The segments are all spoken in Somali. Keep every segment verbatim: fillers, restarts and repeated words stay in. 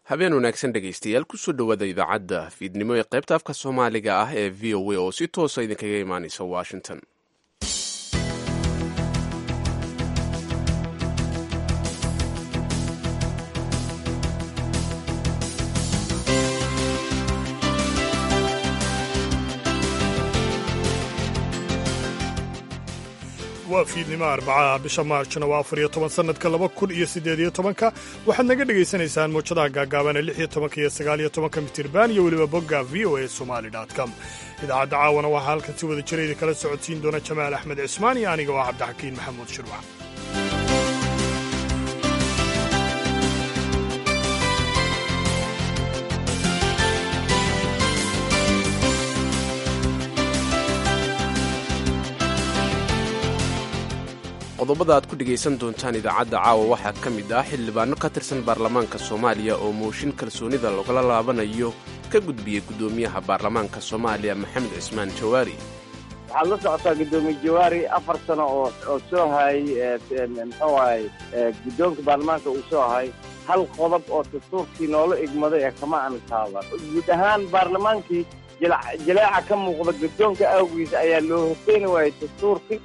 habeen wanaagsan dhegaystayaal kusoo dhowaada idaacadda fiidnimo ee qaybta afka soomaaliga ah ee v o a oo si toosa idinkaga imaanaysa washington. waa fiidnimo arbacaha bisha maarjna waa afar iyo toban sannadka laba kun iyo siddeed iyo tobanka waxaad naga dhegaysanaysaan muujadaha gaagaabanee lix iyo tobanka iyo sagaal iyo tobanka mitirban iyo weliba bogga v o a somali dot com. idaacadda caawana waxaa halkan si wada jira idinkala socodsiin doona jamaal axmed cismaan iyo aniga waa cabdixakiin maxamuud shirwac. qodobada aad ku dhegaysan doontaan idaacadda caawa waxaa ka mid ah xildhibaano ka tirsan baarlamaanka soomaaliya oo mooshin kalsoonida lagala laabanayo ka gudbiyey guddoomiyaha baarlamaanka soomaaliya maxamed cismaan jawaari. waxaad la socotaa guddoomiye jawaari afar sano oo oo soo hayay muxuu ahay guddoonka baarlamaanka uu soo ahay hal qodob oo dastuurkii noola igmaday ee kama aan taaban guud ahaan baarlamaankii jilaaca ka muuqda guddoonka awgiis ayaa loo horteeni waayay dastuurkii.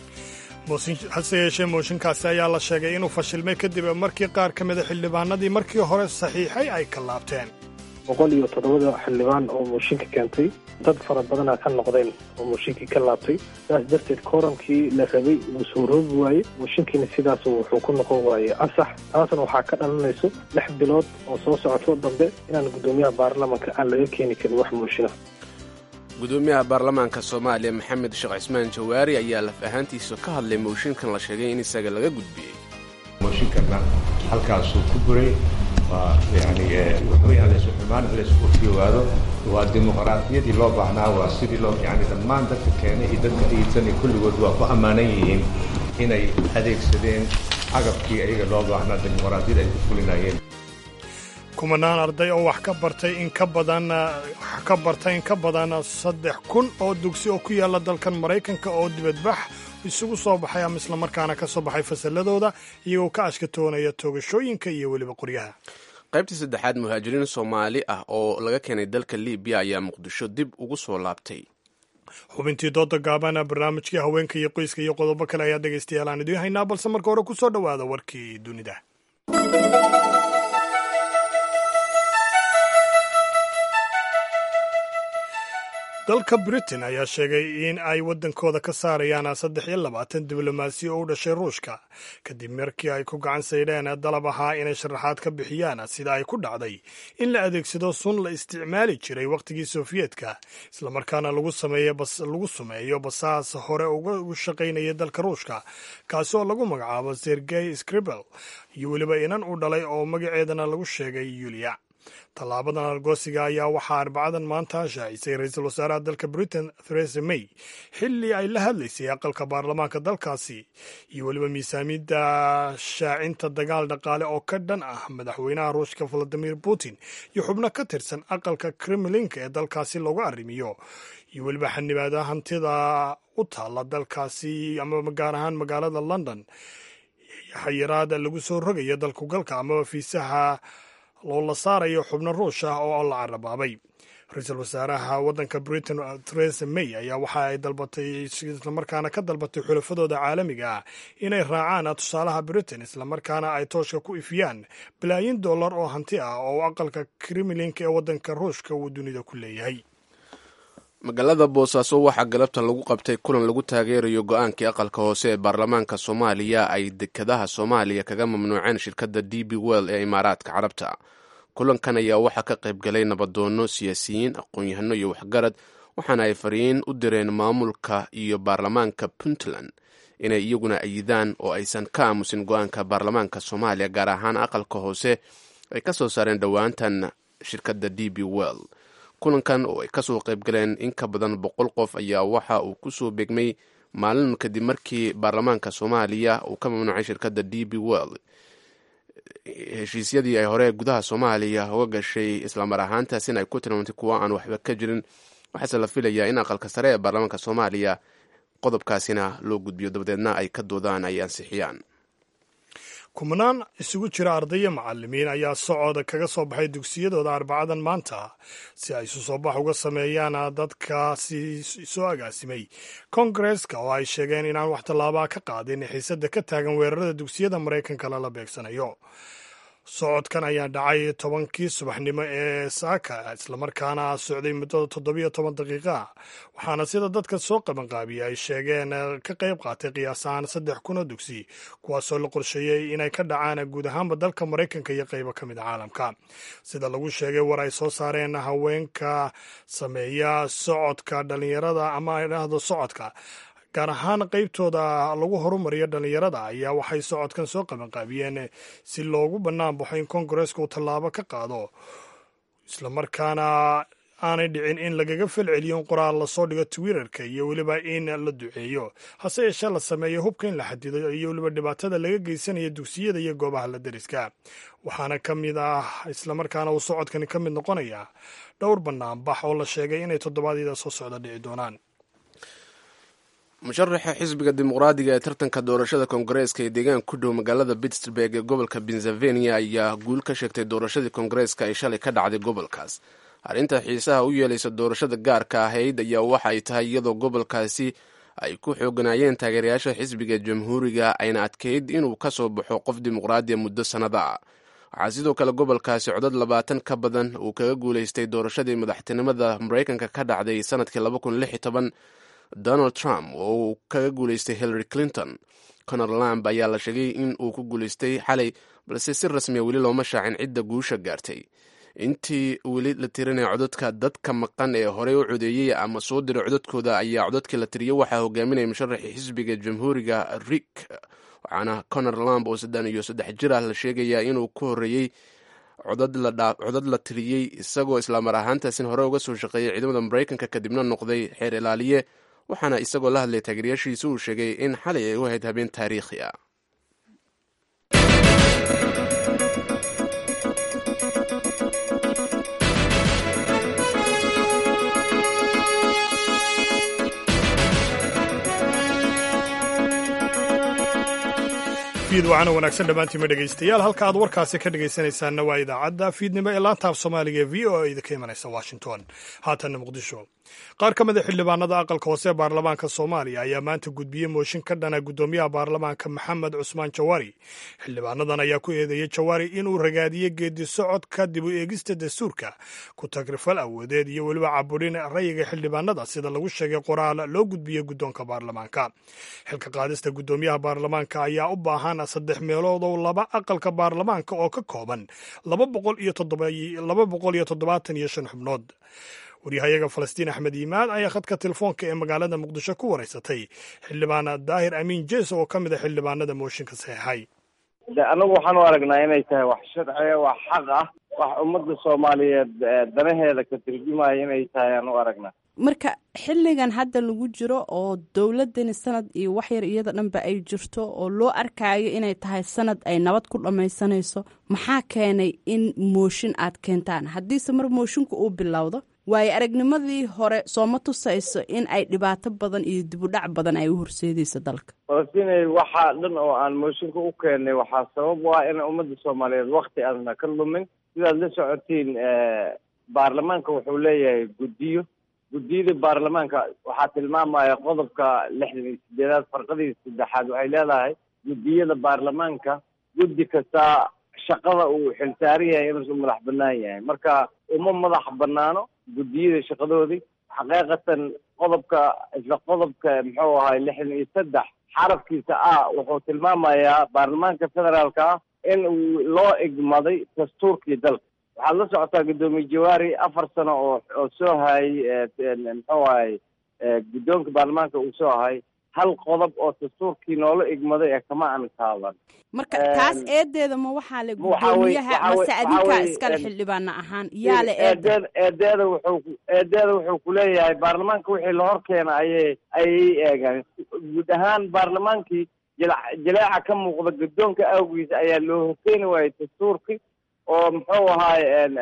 hase yeeshee mooshinkaasi ayaa la sheegay inuu fashilmay kadib markii qaar ka mida xildhibaanadii markii hore saxiixay ay ka laabteen. boqol iyo toddobada xildhibaan oo mooshinka keentay dad fara badanaa ka noqdeen oo mooshinkii ka laabtay saas darteed kooramkii la rabay wuu soo roogi waaye mooshinkiina sidaas wuxuu ku noqon waaye asax taasna waxaa ka dhalanayso lix bilood oo soo socoto dambe inaan guddoomiyaha baarlamaanka aan laga keeni karin wax mooshina. gudoomiyaha baarlamaanka soomaaliya maxamed sheekh cismaan jawaari ayaa laf ahaantiisa ka hadlay mooshinkan la sheegay in isaga laga gudbiyey. mooshinkanna halkaasuu ku buray waa yani wuxuu leesu xumaan leesku fiiwaado waa dimuqraadiyadii loo baahnaa waa sidii loo yani dhammaan dadka keenay iyo dadka iidsan kulligood waa ku ammaanan yihiin inay adeegsadeen agabkii ayaga loo baahnaa dimuqraadiyada ay ku fulinayeen. kumanaan arday oo wax ka bartay in ka badan wax ka bartay in ka badan saddex kun oo dugsi oo ku yaala dalkan Maraykanka oo dibadbax isugu soo baxay ama isla markaana ka soo baxay fasalladooda iyagoo ka ashkatoonaya toogashooyinka iyo weliba qoryaha. qaybtii saddexaad muhaajiriin Soomaali ah oo laga keenay dalka Liibiya ayaa Muqdisho dib ugu soo laabtay. xubintii dooda gaabana barnaamijkii haweenka iyo qoyska iyo qodobo kale ayaa dhegaystayaal aan idiin haynaa balse marka hore ku soo dhowaada warkii dunida. dalka britain ayaa sheegay in ay waddankooda ka saarayaan saddex iyo labaatan diblomaasi oo u dhashay ruushka kadib markii ay ku gacan saydheen dalab ahaa inay sharaxaad ka bixiyaan sida ay ku dhacday in la adeegsado sun la isticmaali jiray wakhtigii sofiyeetka islamarkaana lagu lagu sameeyo basaas hore uga shaqaynaya dalka ruushka kaasi oo lagu magacaabo sergey scribel iyo weliba inan u dhalay oo magaceedana lagu sheegay yulia. tallaabadan argoosiga ayaa waxaa arbacadan maanta shaacisay ra-iisul wasaaraha dalka britain theresa may xilli ay la hadlaysay aqalka baarlamaanka dalkaasi iyo weliba miisaamiyadda shaacinta dagaal dhaqaale oo ka dhan ah madaxweynaha ruushka valadimir putin iyo xubno ka tirsan aqalka kremlinka ee dalkaasi loogu arrimiyo iyo weliba xanibaada hantida u taalla dalkaasi ama gaar ahaan magaalada london xayiraada lagu soo rogayo dalkugalka amaba fiisaha loo la saarayo xubno ruush ah oo la carabaabay. ra-iisul wasaaraha waddanka britain theresa may ayaa waxa ay dalbatay islamarkaana ka dalbatay xulafadooda caalamiga ah inay raacaan tusaalaha britain islamarkaana ay tooshka ku ifiyaan balaayin dollar oo hanti ah oo aqalka kremlinka ee waddanka ruushka uu dunida ku leeyahay. magaalada boosaaso waxaa galabta lagu qabtay kulan lagu taageerayo go-aankii aqalka hoose ee baarlamaanka soomaaliya ay dekedaha soomaaliya kaga mamnuuceen shirkadda d b well ee imaaraadka carabta. kulankan ayaa waxaa ka qayb galay nabadoono, siyaasiyiin, aqoon-yahano iyo waxgarad waxaana ay fariin u direen maamulka iyo baarlamaanka puntland inay iyaguna ayidaan oo aysan ka aamusin go-aanka baarlamaanka soomaaliya gaar ahaan aqalka hoose ay ka soo saareen dhowaantan shirkadda d b well. kulankan oo ay kasoo qayb galeen in ka badan boqol qof ayaa waxa uu ku soo beegmay maalin kadib markii baarlamaanka soomaaliya uu ka mamnuucay shirkadda d b well heshiisyadii ay hore gudaha soomaaliya uga gashay islamar ahaantaasina ay ku tilmaamtay kuwa aan waxba ka jirin. waxaase la filayaa in aqalka sare ee baarlamaanka soomaaliya qodobkaasina loo gudbiyo dabadeedna ay ka doodaan ay ansixiyaan. kumanaan isugu jira ardaya macallimiin ayaa socod kaga soo baxay dugsiyadooda arbacadan maanta si ay isu soo bax uga sameeyaan dadkaasi soo agaasimay koongareeska oo ay sheegeen inaan wax tallaabaa ka qaadin xiisadda ka taagan weerarada dugsiyada maraykanka lala beegsanayo. socodkan ayaa dhacay tobankii subaxnimo ee saaka islamarkaana socday muddada toddobiyo toban daqiiqa waxaana sida dadka soo qabanqaabiya ay sheegeen ka qayb qaatay qiyaas ahaan saddex kun oo dugsi kuwaasoo la qorsheeyey inay ka dhacaan guud ahaanba dalka maraykanka iyo qaybo ka mid a caalamka. sida lagu sheegay war ay soo saareen haweenka sameeya socodka dhalinyarada ama ay dhahdo socodka gaar ahaan qaybtooda lagu horumariyo dhallinyarada ayaa waxay socodkan soo qabanqaabiyeen si loogu bannaan baxo in koongareeska uu tallaabo ka qaado islamarkaana aanay dhicin in lagaga falceliyo in qoraal lasoo dhigo twitterka iyo weliba in la duceeyo hase yeeshee la sameeyo hubka in la xadido iyo weliba dhibaatada laga geysanayo dugsiyada iyo goobaha la deriska. waxaana ka mid ah islamarkaana uu socodkani ka mid noqonaya dhowr bannaanbax oo la sheegay inay toddobaadyada soo socda dhici doonaan. musharaxa xisbiga dimuqraadiga ee tartanka doorashada koongareeska ee deegaan ku dhow magaalada pittsburg ee gobolka pennsylvania ayaa guul ka sheegtay doorashadii koongareeska ay shalay ka dhacday gobolkaas. arrinta xiisaha u yeelaysa doorashada gaarka ahayd ayaa waxa ay tahay iyadoo gobolkaasi ay ku xooganaayeen taageerayaasha xisbiga jamhuuriga ayna adkeyd inuu ka soo baxo qof dimuqraadiya muddo sannada ah. waxaa sidoo kale gobolkaasi codad labaatan ka badan uu kaga guulaystay doorashadii madaxtinimada maraykanka ka dhacday sanadkii laba kun lix iyo toban donald trump oo uu kaga guulaystay hillary clinton. conor lamb ayaa la sheegay in uu ku guulaystay xalay balse si rasmiya weli looma shaacin cidda guusha gaartay. intii weli la tirinaya codadka dadka maqan ee horey u codeeyey ama soo diray codadkooda ayaa codadkii la tiriyey waxaa hogaaminaya musharaxii xisbiga jamhuuriga rick waxaana conor lamb oo saddex iyo saddex jir ah la sheegayaa inuu ku horreeyey codad la tiriyey isagoo islaamar ahaantaasin hore uga soo shaqeeyay ciidamada maraykanka kadibna noqday xeer ilaaliye waxaana isagoo la hadlay taageerayaashiisa uu sheegay in xalay ay u ahayd habeen taariikhi ah. fiidwacana wanaagsan dhammaantiima dhegaystayaal halka aad warkaasi ka dhegaysanaysaanna waa idaacadda fiidnimo ee laanta af soomaaliga ee v o a idinka imanaysa washington. haatanna muqdisho qaar ka mid a xildhibaanada aqalka hoose ee baarlamaanka soomaaliya ayaa maanta gudbiyey mooshin ka dhana guddoomiyaha baarlamaanka maxamed cusmaan jawaari. xildhibaanadan ayaa ku eedeeyey jawaari inuu ragaadiyey geedi socodka dib u eegista dastuurka ku tagrifal awoodeed iyo weliba caburin rayiga xildhibaanada sida lagu sheegay qoraal loo gudbiyey guddoonka baarlamaanka. xilka qaadista guddoomiyaha baarlamaanka ayaa u baahan saddex meelood oo laba aqalka baarlamaanka oo ka kooban laba boqol iyo toddobaatan iyo shan xubnood. waryahayaga falastiin axmed yimaad ayaa khadka telefoonka ee magaalada muqdisho ku wareysatay xildhibaan daahir amiin jees oo ka mid a xildhibaanada mooshinka saxeexay. anagu waxaan u aragnaa inay tahay wax sharciga wax xaq ah wax ummadda soomaaliyeed danaheeda ka turjumaya inay tahay aan u aragnaa. marka xilligan hadda lagu jiro oo dowladani sanad iyo waxyar iyada dhanba ay jirto oo loo arkaayo inay tahay sanad ay nabad ku dhammaysanayso maxaa keenay in mooshin aad keentaan? haddiise mar mooshinka uu bilowdo waayo aragnimadii hore sooma tusayso in ay dhibaato badan iyo dibudhac badan ay u horseedayso dalka. falastinay waxaa dhan oo aan mooshinka u keennay waxaa sabab u ah in ummadda soomaaliyeed wakti aadna ka lumin. sidaad la socotiin baarlamaanka wuxuu leeyahay guddiyo guddiyada baarlamaanka waxaa tilmaamaya qodobka lixdan iyo sideedaad farqadii saddexaad waxay leedahay guddiyada baarlamaanka guddi kasta shaqada uu xilsaaran yahay inuusu madax banaan yahay. marka uma madax banaano guddiyada shaqadoodii xaqiiqatan qodobka isla qodobka muxuu ahay lixdan iyo saddex xarafkiisa ah wuxuu tilmaamayaa baarlamaanka federaalka ah in uu loo igmaday dastuurkii dalka. waxaad la socotaa guddoomiye jawaari afar sano oo oo soo hayay muxuu ahay guddoonka baarlamaanka uu soo ahay hal qodob oo dastuurkii noola igmaday ee kama aan taaban. marka taas eedeeda ma waxaa le guddoomiyaha mase adinkaa iskale xildhibaana ahaan yaa le eedeeda eedeeda wuxuu eedeeda wuxuu kuleeyahay baarlamaanka wixii lahor keena ayay ayay eegaan. guud ahaan baarlamaankii jila jaleeca ka muuqda guddoonka awgiisa ayaa loo horkeeni waayay dastuurkii oo muxuu ahaay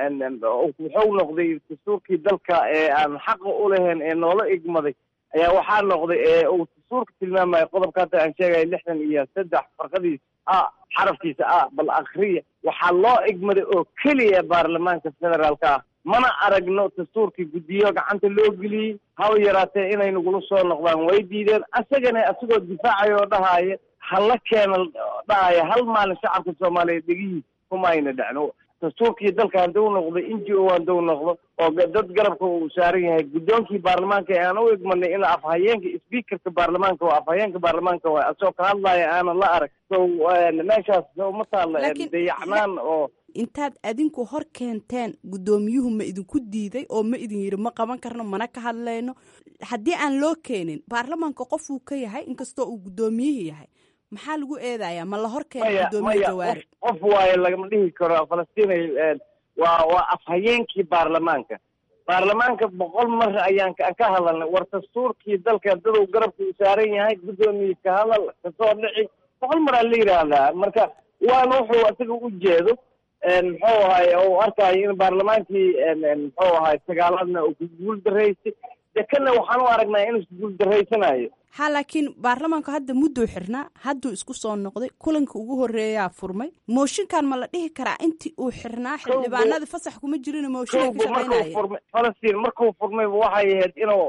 wuxuu noqday dastuurkii dalka ee aan xaqa u lahayn ee noola igmaday ayaa waxaa noqday ee uu dastuurka tilmaamaya qodobka hadda aan sheegaya lixdan iyo saddex farqadiisa a xarafkiisa ah bal akriya waxaa loo igmaday oo keliya baarlamaanka federaalka ah mana aragno dastuurkii guddiyo gacanta loo geliyey haba yaraatee inay nagula soo noqdaan way diideen asagana asagoo difaacaya oo dhahaya hala keena dhahaya hal maalin shacabka soomaaliyeed dhegihiisa kuma ayna dhacno dastuurkii dalka hadduu noqdo n g o hadduu noqdo oo dad garabka uu saaran yahay guddoonkii baarlamaanka ee aan u igmanay in afhayeenka speakerka baarlamaanka waa afhayeenka baarlamaanka waa asagoo ka hadlaya aanan la arag so meeshaas uma taalla dayacnaan oo intaad adinku hor keenteen guddoomiyuhu ma idinku diiday oo ma idin yidhi ma qaban karno mana ka hadlayno haddii aan loo keenin baarlamaanka qof uu ka yahay inkastoo uu guddoomiyihii yahay maxaa lagu eedayaa ma la hor keenay guddoomiye jawaari qof waaye lagama dhihi karo falastiin waa waa afhayeenkii baarlamaanka baarlamaanka boqol mar ayaan aan ka hadalnay war dastuurkii dalka dadow garabka uu saaran yahay guddoomiye ka hadal kasoo dhici boqol mar aa la yidhaahdaa marka waana wuxuu isaga u jeedo muxuu ahay u arkayo in baarlamaankii muxuu ahay sagaalaadna uu ku guul daraysay de kana waxaan u aragnaa inuu isku guul daraysanayo ha laakiin baarlamaanku hadda mudduu xirnaa hadduu isku soo noqday kulanka ugu horreeyaa furmay mooshinkan ma la dhihi karaa intii uu xirnaa xildhibaanadii fasax kuma jirin mooshinka ka shaqaynaya falastiin markuu furmay waxay ahayd inuu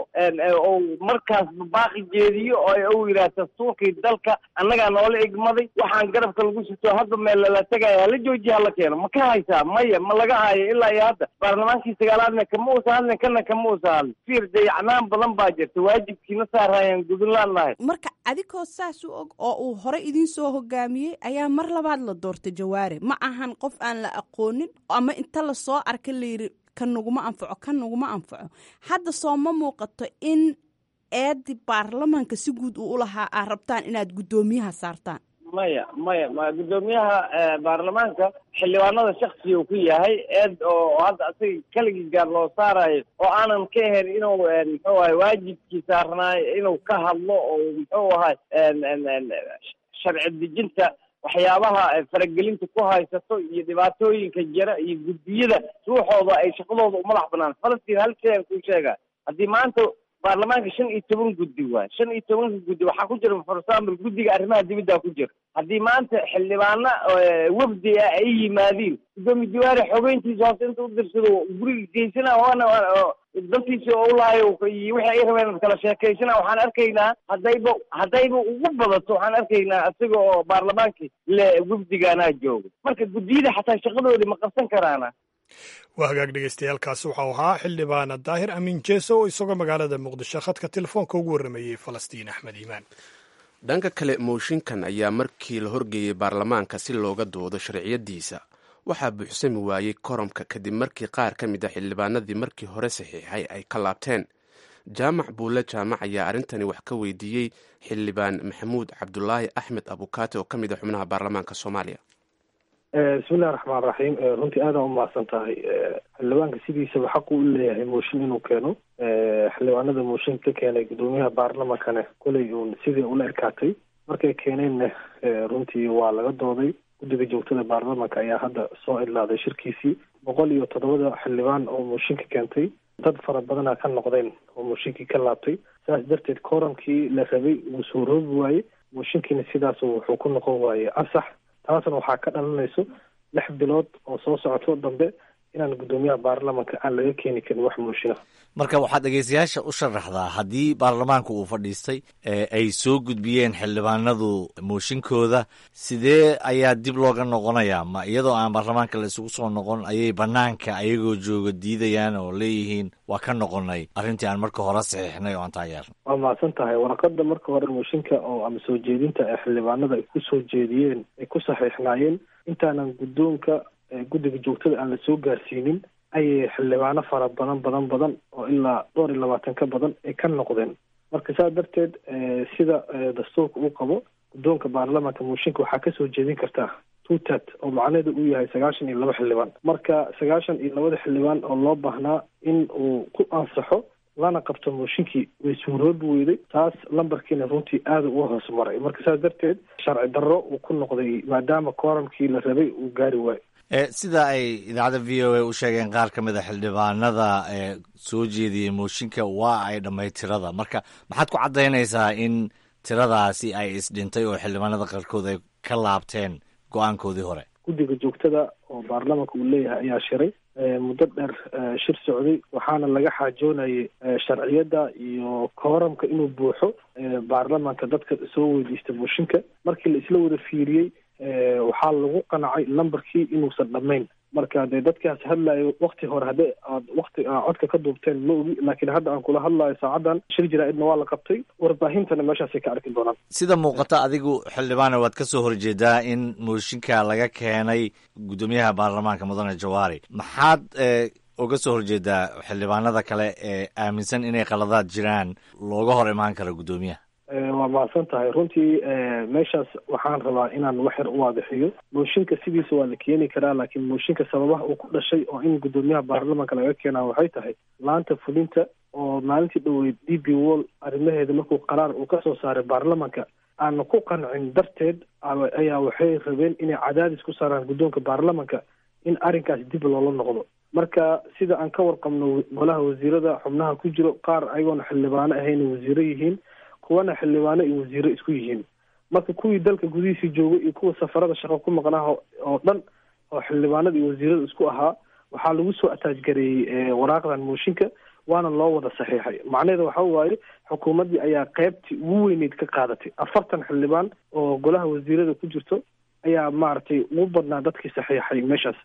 uu markaas baaqi jeediyo oo uu yidhaah dastuurkii dalka annagaa noola igmaday waxaan garabka lagu sito hadda meel lala tegaya hala joojiya hala keeno ma ka haysaa maya ma laga hayo ilaa iyo hadda baarlamaankii sagaalaadna kama uusa hadlin kana kama uusa hadlin fiir dayacnaan badan baa jirta waajibkiina saarayaan gudul marka adigoo saas u og oo uu hore idiin soo hogaamiyey ayaa mar labaad la doortay jawaare ma ahan qof aan la aqoonin ama inta lasoo arka layidhi kan naguma anfaco kan naguma anfaco hadda soo ma muuqato in eedi baarlamaanka si guud uu ulahaa aad rabtaan inaad guddoomiyaha saartaan maya maya ma guddoomiyaha baarlamaanka xildhibaanada shaksiga uu ku yahay eed oo hadda asaga keligii gaar loo saarayo oo aanan ka ahayn inuu muxuu ahay waajibkii saarnaayo inuu ka hadlo oo muxuu ahay sharci dejinta waxyaabaha faragelinta ku haysato iyo dhibaatooyinka jira iyo guddiyada ruuxooda ay shaqadooda umadax banaan falastiin halkean kuu sheega haddii maanta baarlamaanka shan iyo toban guddi waay shan iyo tobanka guddi waxaa ku jira for example guddiga arrimaha dibadda ku jira haddii maanta xildhibaana wafdi ah ay yimaadiin guddoomiye jawaari xogeyntiisa hoose inta u dirsado guriga geysana waana dalkiisa oo ulaayo iyo wixii ay rabeen kala sheekaysana waxaan arkaynaa haddayba haddayba ugu badato waxaan arkaynaa isaga oo baarlamaankii le wafdigaanaa jooga marka guddiyada xataa shaqadoodii ma qabsan karaana waa hagaag dhegeystayaaalkaasi waxau ahaa xildhibaana daahir amiin jeeso oo isagoo magaalada muqdisho khadka telefoonka ugu warramayey falastiin axmed iimaan dhanka kale mooshinkan ayaa markii la horgeeyey baarlamaanka si looga doodo sharciyadiisa waxaa buuxsami waayey koromka kadib markii qaar ka mid a xildhibaanadii markii hore saxiixay ay ka laabteen jaamac buulle jaamac ayaa arrintani wax ka weydiiyey xildhibaan maxamuud cabdulaahi axmed abukaate oo ka mid a xubnaha baarlamaanka soomaaliya bismillahi raxmaan raxiim runtii aadaan umahadsan tahay xildhibaanka sidiisaba xaqu u leeyahay mooshin inuu keeno xildhibaanada mooshinka ka keenay guddoomiyaha baarlamankane koley uun sidii ula erkaatay markay keeneenna runtii waa laga dooday guddiga joogtada baarlamanka ayaa hadda soo idlaaday shirkiisii boqol iyo toddobada xildhibaan oo mooshinka keentay dad fara badana ka noqdeen oo mooshinkii ka laabtay saas darteed kooramkii la rabay wuu soo roobi waaye mooshinkiina sidaas wuxuu ku noqon waaye ansax taasna waxaa ka dhalanayso lix bilood oo soo socoto dambe inaan guddoomiyaha baarlamanka aan laga keeni karin wax mooshinah marka waxaad dhegeystayaasha u sharaxdaa haddii baarlamaanka uu fadhiistay ay soo gudbiyeen xildhibaanadu mooshinkooda sidee ayaa dib looga noqonayaa ma iyadoo aan baarlamaanka la isugu soo noqon ayay banaanka ayagoo jooga diidayaan oo leeyihiin waa ka noqonay arrintii aan marka hore saxiixnay oo aan taageernay waa mahadsan tahay warqada marka hore mooshinka oo ama soo jeedinta ee xildhibaanada ay ku soo jeediyeen ay ku saxiixnaayeen intaanan guddoonka guddiga joogtada aan la soo gaarsiinin ayay xildhibaano fara badan badan badan oo ilaa dhowr iyo labaatan ka badan ay ka noqdeen marka saas darteed sida dastuurka uu qabo guddoonka baarlamanka mooshinka waxaa kasoo jeedin kartaa tutat oo macnaheedu uu yahay sagaashan iyo laba xildhibaan marka sagaashan iyo labada xildhibaan oo loo baahnaa in uu ku ansaxo lana qabto mooshinkii way suuroobi weyday taas lambarkiina runtii aada uga hoos maray marka saas darteed sharci darro uu ku noqday maadaama kooramkii la rabay uu gaari waayo sida ay idaacadda v o a u sheegeen qaar ka mid a xildhibaanada ee soo jeediyey mooshinka waa ay dhammaytirada marka maxaad ku caddaynaysaa in tiradaasi ay isdhintay oo xildhibaanada qaarkood ay ka laabteen go-aankoodii hore? guddiga joogtada oo baarlamanka uu leeyahay ayaa shiray muddo dheer shir socday, waxaana laga xaajoonayay sharciyadda iyo kooramka inuu buuxo baarlamanka dadka soo weydiista mooshinka. markii la isla wada fiiriyey waxaa lagu qanacay lambarkii inuusan dhammayn. marka dee dadkaas hadlayo wakti hore haddii aad wakti codka ka duubteen ma ogi, laakiin hadda aan kula hadlayo saacadan shir jaraa'idna waa la qabtay, warbaahintana meeshaasay ka arki doonaan. sida muuqata adigu xildhibaane waad ka soo horjeedaa in mooshinka laga keenay guddoomiyaha baarlamaanka mudane jawaari. maxaad uga soo horjeedaa xildhibaanada kale ee aaminsan inay qaladaad jiraan looga hor imaan karo guddoomiyaha? waa mahadsan tahay. runtii meeshaas waxaan rabaa inaan wax yar u waadixiyo. mooshinka sidiisa waa la keeni karaa, laakiin mooshinka sababaha uu ku dhashay oo in guddoomiyaha baarlamanka laga keenaa waxay tahay laanta fulinta oo maalintii dhoweyd d b wall arrimaheeda markuu qaraar uu ka soo saaray baarlamanka aana ku qancin darteed ayaa waxay rabeen inay cadaadis ku saaraan guddoonka baarlamanka in arrinkaas dib loola noqdo. marka sida aan ka warqabno golaha wasiirada xubnaha ku jiro qaar ayagoona xildhibaano ahayna wasiiro yihiin, kuwana xildhibaano iyo wasiiro isku yihiin. marka kuwii dalka gudihiisii joogay iyo kuwa safarada shaqo ku maqnaa oo dhan oo xildhibaanada iyo wasiirada isku ahaa waxaa lagu soo ataajgareeyey waraaqdan mooshinka, waana loo wada saxiixay. macnaheeda waxa waaye xukuumaddii ayaa qeybtii ugu weyneyd ka qaadatay. afartan xildhibaan oo golaha wasiirada ku jirto ayaa maaragtay ugu badnaa dadkii saxiixay meeshaas.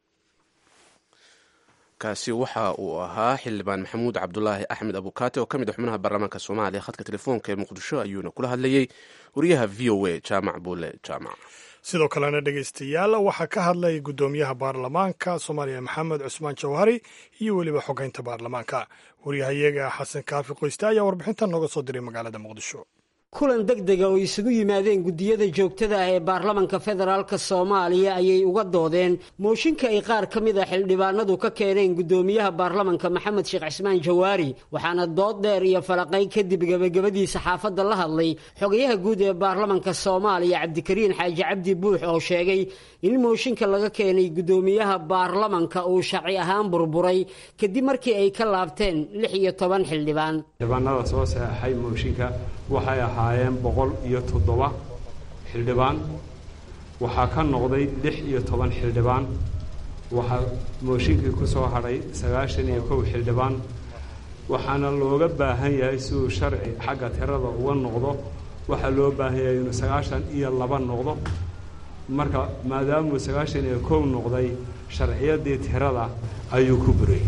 kaasi waxa uu ahaa xildhibaan maxamuud cabdulaahi axmed abukaate oo ka mid a xubnaha baarlamaanka soomaaliya. khadka telefoonka ee muqdisho ayuuna kula hadlayey wariyaha v o a jaamac buule jaamac. sidoo kalena dhegaystayaal waxaa ka hadlay guddoomiyaha baarlamaanka soomaaliya maxamed cusmaan jawhari iyo weliba xogeynta baarlamaanka. wariyahayaga xasan kaafi qoyste ayaa warbixintan nooga soo diray magaalada muqdisho. kulan degdega oo isugu yimaadeen guddiyada joogtada ah ee baarlamanka federaalka soomaaliya ayay uga doodeen mooshinka ay qaar ka mid a xildhibaanadu ka keeneen guddoomiyaha baarlamanka maxamed sheekh cismaan jawaari. waxaana dood dheer iyo falaqayn kadib gebagabadii saxaafadda la hadlay xogayaha guud ee baarlamanka soomaaliya cabdikariin xaaji cabdi buux oo sheegay in mooshinka laga keenay guddoomiyaha baarlamanka uu sharci ahaan burburay kadib markii ay ka laabteen lix iyo toban xildhibaan. xildhibaanada soo saxeexay mooshinka waxay ahaayeen boqol iyo toddoba xildhibaan, waxaa ka noqday lix iyo toban xildhibaan, waxaa mooshinkii ku soo hadhay sagaashan iyo kow xildhibaan. waxaana looga baahan yahay siduu sharci xagga tirada uga noqdo waxaa loo baahan yahay inuu sagaashan iyo laba noqdo. marka maadaamuu sagaashan iyo kow noqday sharciyadii tirada ayuu ku buray.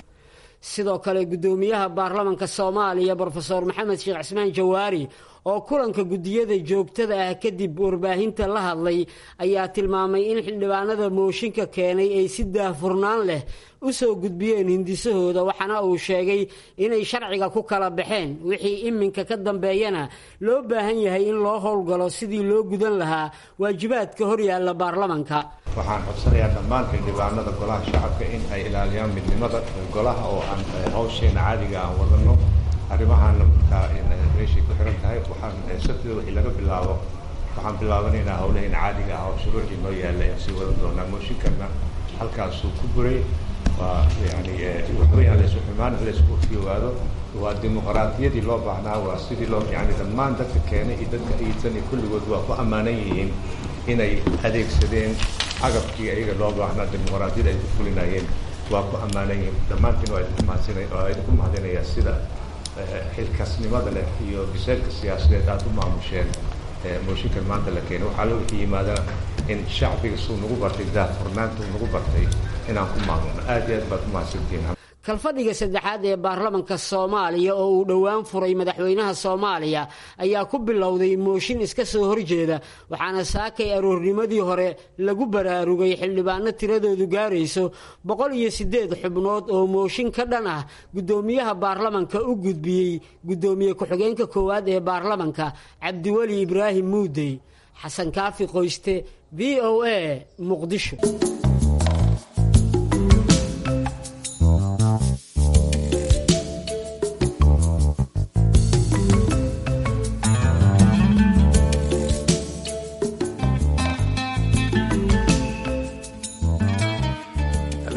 sidoo kale guddoomiyaha baarlamanka soomaaliya brofesor maxamed sheekh cismaan jawaari oo kulanka guddiyada joogtada ah kadib warbaahinta la hadlay ayaa tilmaamay in xildhibaanada mooshinka keenay ay si daahfurnaan leh u soo gudbiyeen hindisahooda, waxaana uu sheegay inay sharciga ku kala baxeen wixii iminka ka dambeeyana loo baahan yahay in loo howlgalo sidii loo gudan lahaa waajibaadka hor yaalla baarlamanka. waxaan codsanayaa dhammaan xildhibaanada golaha shacabka in ay ilaaliyaan midnimada golaha oo aan hawsheena caadiga aan wadano. arrimahaana markaa meeshay ku xiran tahay waxaan sabtida wixii laga bilaabo waxaan bilaabanaynaa howlaheena caadiga ah oo shuruucii noo yaalla aan sii wadan doonaa. mooshinkana halkaasuu ku buray. waa yani waxaweyaan laysu xumaan laysku fiyowaado. waa dimuqraadiyadii loo baahnaa, waa sidii loo yani dhammaan dadka keenay iyo dadka iidsan iyo kulligood waa ku ammaanan yihiin inay adeegsadeen agabkii ayaga loo baahnaa dimuqraadiyada ay ku fulinayeen. waa ku ammaanan yihiin dhammaantiin waa idinku mahadinayaa sida xilkasnimada leh iyo biseelka siyaasadeed aada u maamusheen mooshinkan maanta la keenay. waxaa la wixii yimaadana in shacbiga suu nagu bartay daahfurnaanta uu nagu bartay inaan ku maamulno. aad iyo aad baad ku mahadsantihiin. kalfadhiga saddexaad ee baarlamanka soomaaliya oo uu dhowaan furay madaxweynaha soomaaliya ayaa ku bilowday mooshin iska soo horjeeda, waxaana saakay aroornimadii hore lagu baraarugay xildhibaano tiradoodu gaarayso boqol iyo siddeed xubnood oo mooshin ka dhan ah guddoomiyaha baarlamanka u gudbiyey guddoomiye ku-xigeenka koowaad ee baarlamanka cabdiweli ibraahim muudey. xasan kaafi qoyste, v o a, muqdisho.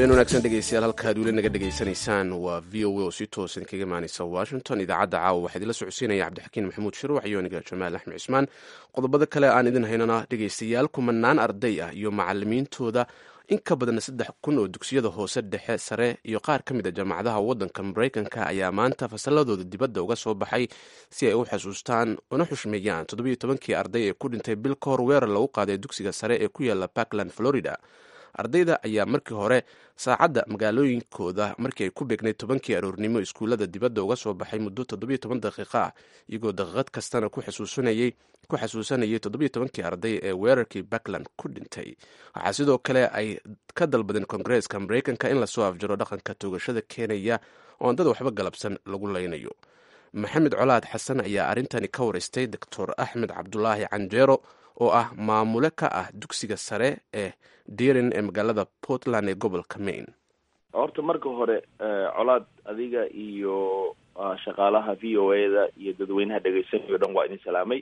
habeen wanaagsan dhegeystayaal halkaad weli naga dhegaysanaysaan waa v o a oo si toosan kaga imaaneysa washington. idaacadda caawa waxaa idinla socodsiinaya cabdixakiin maxamuud shiruux iyo aniga jamaal axmed cismaan. qodobada kale aan idin haynana dhegeystayaal kumanaan arday ah iyo macalimiintooda in ka badan saddex kun oo dugsiyada hoose dhexe sare iyo qaar ka mid a jaamacadaha waddanka maraykanka ayaa maanta fasalladooda dibadda uga soo baxay si ay u xasuustaan una xushmeeyaan toddobiyo tobankii arday ee ku dhintay bil ka hor weerar lagu qaaday dugsiga sare ee ku yaala Parkland, Florida. ardayda ayaa markii hore saacadda magaalooyinkooda markii ay ku beegnayd tobankii aroornimo iskuullada dibadda uga soo baxay muddo toddobiyo toban daqiiqa ah iyagoo daqiiqad kastana ku xasuusanayay ku xasuusanayay toddobiyo tobankii arday ee weerarkii Parkland ku dhintay. waxaa sidoo kale ay ka dalbadeen koongareeska maraykanka in lasoo afjaro dhaqanka toogashada keenaya oo dad waxba galabsan lagu leynayo. maxamed colaad xasan ayaa arrintani ka wareystay doctor axmed cabdulaahi canjeero oo ah maamule ka ah dugsiga sare ee Deeren ee magaalada Portland ee gobolka Maine. horta marka hore colaad adiga iyo shaqaalaha v o a da iyo dadweynaha dhegeysanayoo dhan waa idin salaamay.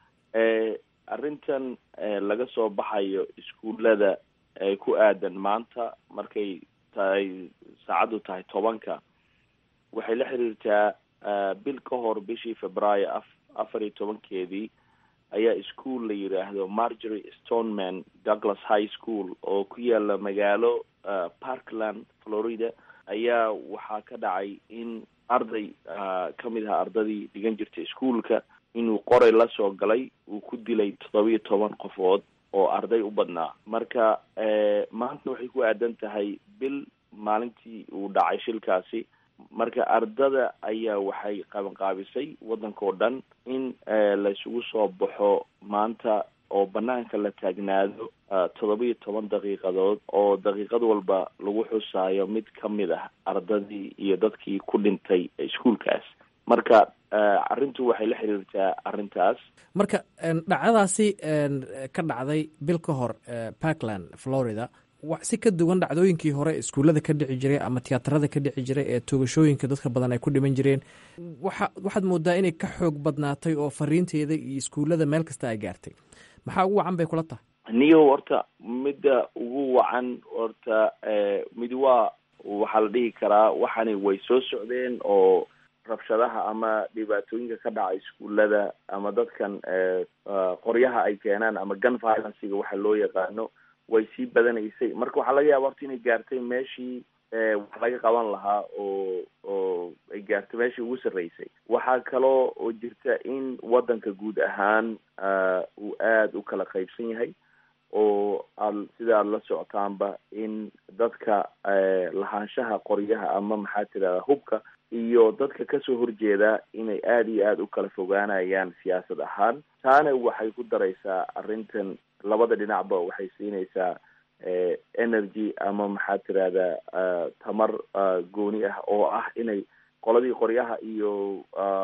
arrintan laga soo baxayo iskuullada ee ku aadan maanta markay tahay saacaddu tahay tobanka waxay la xiriirtaa bil ka hor bishii Febraayo af afar iyo tobankeedii ayaa iskuol la yidhaahdo Marjory Stoneman Douglas High School oo ku yaala magaalo uh, Parkland, Florida ayaa waxaa ka dhacay in arday uh, ka mid aha ardadii dhigan jirtay iskuolka inuu qoray la soo galay uu ku dilay toddobiyo toban qofood oo arday u badnaa. marka uh, maanta waxay ku aadan tahay bil maalintii uu dhacay shilkaasi. marka ardada ayaa waxay qabanqaabisay waddanka oo dhan in la isugu soo baxo maanta oo banaanka la taagnaado toddobiyo toban daqiiqadood oo daqiiqad walba lagu xusaayo mid ka mid ah ardadii iyo dadkii ku dhintay iskuolkaas. marka arrintu waxay la xiriirtaa arrintaas. marka dhacdadaasi ka dhacday bil ka hor Parkland, Florida si ka duwan dhacdooyinkii hore iskuullada ka dhici jiray ama tiyaatarada ka dhici jiray ee toogashooyinka dadka badan ay ku dhiman jireen waxa waxaad moodaa inay ka xoog badnaatay oo fariinteeda iyo iskuullada meel kasta ay gaartay. maxaa ugu wacan bay kula tahay? niyo horta midda ugu wacan horta mid waa waxaa la dhihi karaa waxaanay way soo socdeen oo rabshadaha ama dhibaatooyinka ka dhaca iskuullada ama dadkan qoryaha ay keenaan ama gun violencega waxa loo yaqaano way sii badanaysay. marka waxaa laga yaaba horta inay gaartay meeshii wax laga qaban lahaa oo oo ay gaartay meeshii ugu sarreysay. waxaa kaloo oo jirta in waddanka guud ahaan uu aada u kala qaybsan yahay oo aad sida aada la socotaanba in dadka lahaanshaha qoryaha ama maxaa tirahda hubka iyo dadka kasoo horjeeda inay aada iyo aada u kala fogaanayaan siyaasad ahaan. taana waxay ku daraysaa arrintan labada dhinacba waxay siinaysaa energy ama maxaa tirahda tamar gooni ah oo ah inay qoladii qoryaha iyo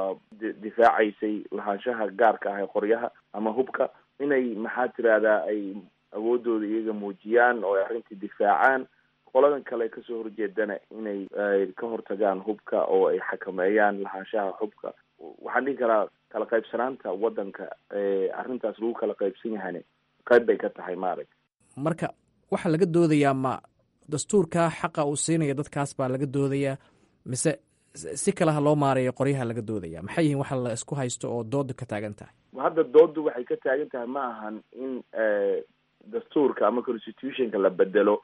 difaacaysay lahaanshaha gaarka ah ee qoryaha ama hubka inay maxaa tirahda ay awoodooda iyaga muujiyaan oo ay arrintii difaacaan. qoladan kale kasoo horjeedana inay ka hortagaan hubka oo ay xakameeyaan lahaanshaha hubka. waxaan dhihi karaa kala qaybsanaanta waddanka arrintaas lagu kala qaybsan yahayna qayb bay ka tahay maarag. marka waxaa laga doodayaa ma dastuurka xaqa uu siinaya dadkaas baa laga doodayaa mise si kale ha loo maarayo qoryaha laga doodaya? maxay yihiin waxa la isku haysto oo dooda ka taagan tahay? hadda doodu waxay ka taagan tahay ma ahan in dastuurka ama constitutionka la bedelo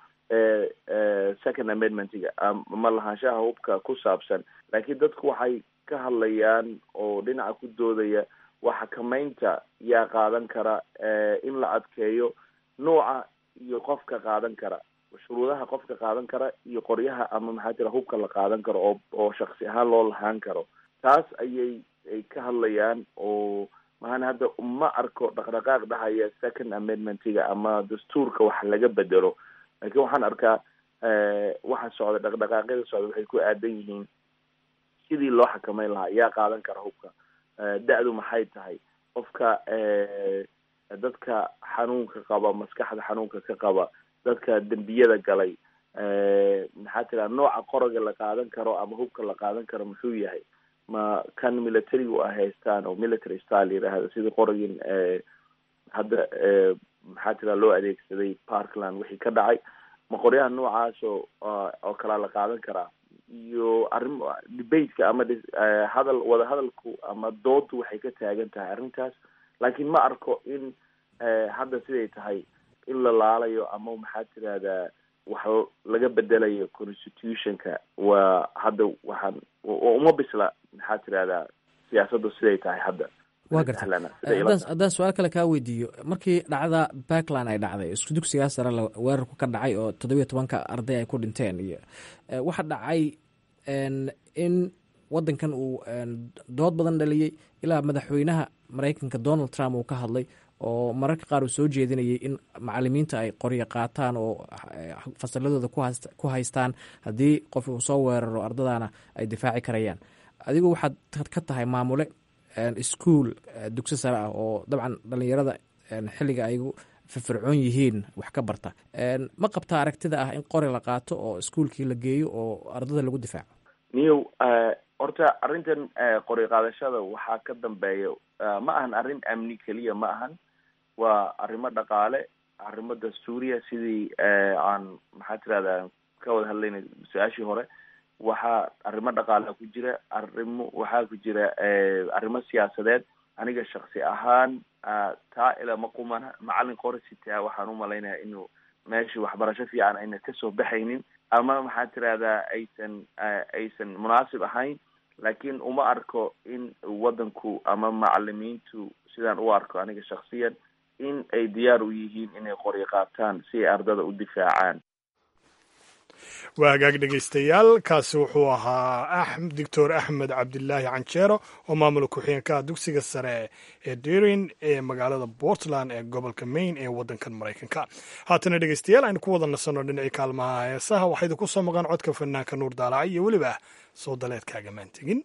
second amendmentiga ama lahaanshaha hubka ku saabsan, laakiin dadku waxay ka hadlayaan oo dhinaca ku doodaya waa xakamaynta yaa qaadan kara in la adkeeyo nooca iyo qofka qaadan kara shuruudaha qofka qaadan kara iyo qoryaha ama maxaa jira hubka la qaadan karo oo oo shaksi ahaan loo lahaan karo. taas ayay ay ka hadlayaan oo mahan hadda ma arko dhaqdhaqaaq dhahaya second amendmentiga ama dastuurka wax laga bedelo, laakiin waxaan arkaa waxa socda dhaqdhaqaaqyada socda waxay ku aadan yihiin sidii loo xakameyn lahaa yaa qaadan kara hubka, da-du maxay tahay, qofka dadka xanuunka qaba maskaxda xanuunka ka qaba, dadka dembiyada galay, maxaa tira nooca qoroga la qaadan karo ama hubka la qaadan karo muxuu yahay, ma kan militarigu a haystaan oo military style yidhaahda sidii qorogin hadda maxaa tira loo adeegsaday Parkland wixii ka dhacay, ma qoryaha noocaas oo oo kalaa la qaadan karaa iyo arrin debateka ama hadal wada hadalku ama doodu waxay ka taagan tahay arrintaas laakiin ma arko in hadda siday tahay in la laalayo ama maxaa tirahdaa wax laga bedelayo constitutionka waa hadda waxaan uma bisla maxaa tirahdaa siyaasaddu siday tahay hadda waa garta haddaan su-aal kale kaa weydiiyo markii dhacda backland ay dhacday isku dugsigaa sare weerarku ka dhacay oo toddobiyo tobanka arday ay ku dhinteen iyo waxa dhacay in wadankan uu dood badan dhaliyey ilaa madaxweynaha maraykanka Donald Trump uu ka hadlay oo mararka qaar uu soo jeedinayay in macalimiinta ay qoryo qaataan oo fasaladooda ku haystaan haddii qof uu soo weeraro ardadana ay difaaci karayaan adigu waxaad ka tahay maamule iskuol dugsi sare ah oo dabcan dhalinyarada xilliga ay firfircoon yihiin wax ka barta ma qabta aragtida ah in qori la qaato oo iskuolkii la geeyo oo ardada lagu difaaco niyow horta arrintan qori qaadashada waxaa ka dambeeya ma ahan arrin amni keliya ma ahan waa arrimo dhaqaale arrimo dastuuriya sidii aan maxaa tirahdaa ka wada hadlaynay su-aashii hore waxaa arrimo dhaqaale ku jira arrimo waxaa ku jira arrimo siyaasadeed aniga shaksi ahaan taa ilama qumana macalin qori sitaa waxaan umalaynaya inuu meeshii waxbarasho fiican ayna kasoo baxaynin ama maxaa tirahdaa aysan aysan munaasib ahayn laakiin uma arko in wadanku ama macalimiintu sidaan u arko aniga shaksiyan in ay diyaar u yihiin inay qori qaataan si ay ardada u difaacaan waa hagaag dhegaystayaal kaasi wuxuu ahaa doctor axmed cabdilaahi canjeero oo maamula ku-xigeenka dugsiga sare ee derin ee magaalada portland ee gobolka maine ee wadankan maraykanka haatana dhegaystayaal aynu ku wada nasanno dhinacii kaalmaha heesaha waxaa idinku soo maqan codka fanaanka nuur daalaca iyo weliba soo daleedkaagamaan tegin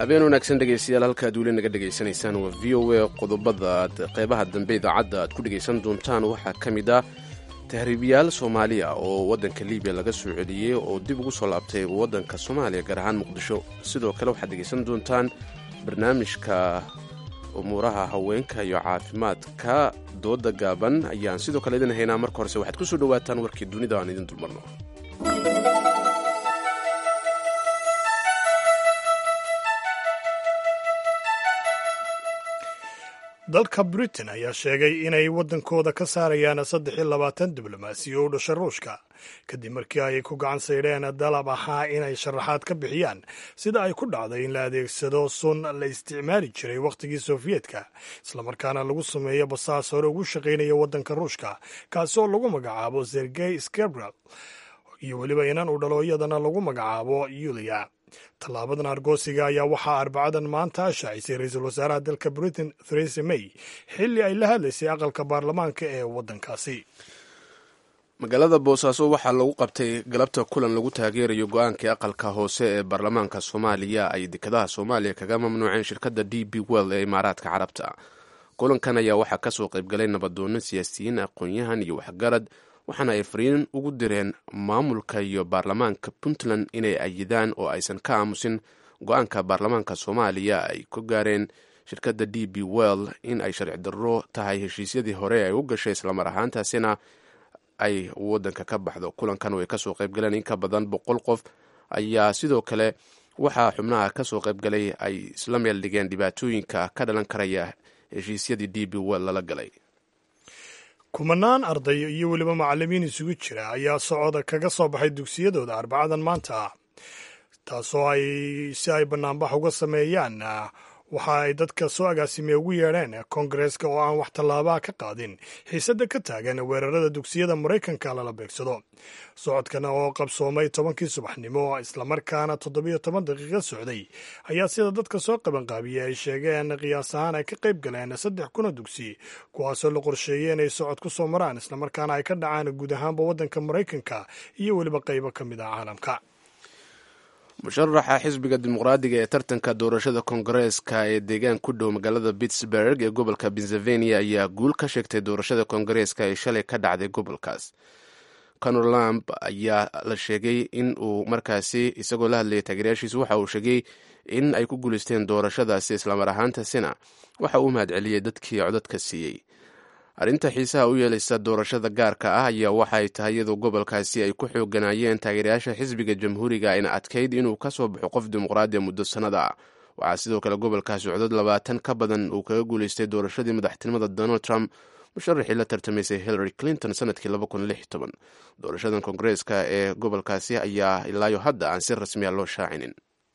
habeen wanaagsan dhegaystayaal halkaad weli naga dhegaysanaysaan waa v o a qodobada aad qeybaha dambe idaacadda aad ku dhegaysan doontaan waxaa ka mid ah tahriibiyaal soomaaliya oo waddanka libiya laga soo celiyey oo dib ugu soo laabtay waddanka soomaaliya gaar ahaan muqdisho. sidoo kale waxaad dhegaysan doontaan barnaamijka umuuraha haweenka iyo caafimaadka dooda gaaban ayaan sidoo kale idin haynaa. marka horese waxaad ku soo dhowaataan warkii dunida aan idin dulmarno. dalka britain ayaa sheegay inay waddankooda ka saarayaan saddex iyo labaatan diblomaasi oo u dhashay ruushka kadib markii ay ku gacan saydheen dalab ahaa inay sharaxaad ka bixiyaan sida ay ku dhacday in la adeegsado sun la isticmaali jiray wakhtigii sofiyeetka islamarkaana lagu sameeyo basaas hore ugu shaqaynaya waddanka ruushka kaasi oo lagu magacaabo sergey skebrel iyo weliba inan u dhalo iyadana lagu magacaabo yulia. tallaabadan argoosiga ayaa waxaa arbacadan maanta ashaacisay ra-iisul wasaaraha dalka britain theresa may xilli ay la hadlaysay aqalka baarlamaanka ee waddankaasi. magaalada boosaaso waxaa lagu qabtay galabta kulan lagu taageerayo go-aankii aqalka hoose ee baarlamaanka soomaaliya ay dekedaha soomaaliya kaga mamnuuceen shirkadda d b well ee imaaraadka carabta. kulankan ayaa waxaa kasoo qaybgalay nabadoono siyaasiyiin aqoon-yahan iyo waxgarad waxaana ay fariin ugu direen maamulka iyo baarlamaanka puntland inay ayidaan oo aysan ka aamusin go-aanka baarlamaanka soomaaliya ay ku gaareen shirkadda d b well in ay sharci darro tahay heshiisyadii hore ay u gashay islamar ahaantaasina ay waddanka ka baxdo. kulankan oo ay kasoo qaybgaleen in ka badan boqol qof ayaa sidoo kale waxaa xubnaha kasoo qaybgalay ay isla meel dhigeen dhibaatooyinka ka dhalan karaya heshiisyadii d b well lala galay. kumanaan arday iyo weliba macallimiin isugu jira ayaa socda kaga soo baxay dugsiyadooda arbacadan maanta taasoo ay si ay banaanbax uga sameeyaan waxa ay dadka soo agaasimee ugu yeedheen koongareeska oo aan wax tallaabaha ka qaadin xiisadda ka taagan weerarada dugsiyada maraykanka lala beegsado. socodkana oo qabsoomay tobankii subaxnimo islamarkaana toddobiyo toban daqiiqo socday ayaa sida dadka soo qabanqaabiyey ay sheegeen qiyaas ahaan ay ka qayb galeen saddex kuna dugsi kuwaasoo la qorsheeyey inay socod ku soo maraan islamarkaana ay ka dhacaan guud ahaanba waddanka maraykanka iyo weliba qaybo ka mid ah caalamka. musharaxa xisbiga dimuqraadiga ee tartanka doorashada koongareeska ee deegaan ku dhow magaalada pittsburg ee gobolka pennsylvania ayaa guul ka sheegtay doorashada koongareeska ee shalay ka dhacday gobolkaas. conor lamb ayaa la sheegay in uu markaasi isagoo la hadlayay taageerayaashiisa waxa uu sheegay in ay ku guulaysteen doorashadaasi islamar ahaantaasina waxa uu mahadceliyey dadkii codadka siiyey. arrinta xiisaha u yeelaysa doorashada gaarka ah ayaa waxay tahay iyadoo gobolkaasi ay ku xooganayeen taageerayaasha xisbiga jamhuuriga ayna adkayd inuu ka soo baxo qof dimuqraadiya muddo sannada ah. waxaa sidoo kale gobolkaasi codad labaatan ka badan uu kaga guulaystay doorashadii madaxtinimada donald trump musharaxii la tartamaysay hillary clinton sanadkii laba kun lix iyo toban. doorashadan koongareeska ee gobolkaasi ayaa ilaayo hadda aan si rasmiya loo shaacinin.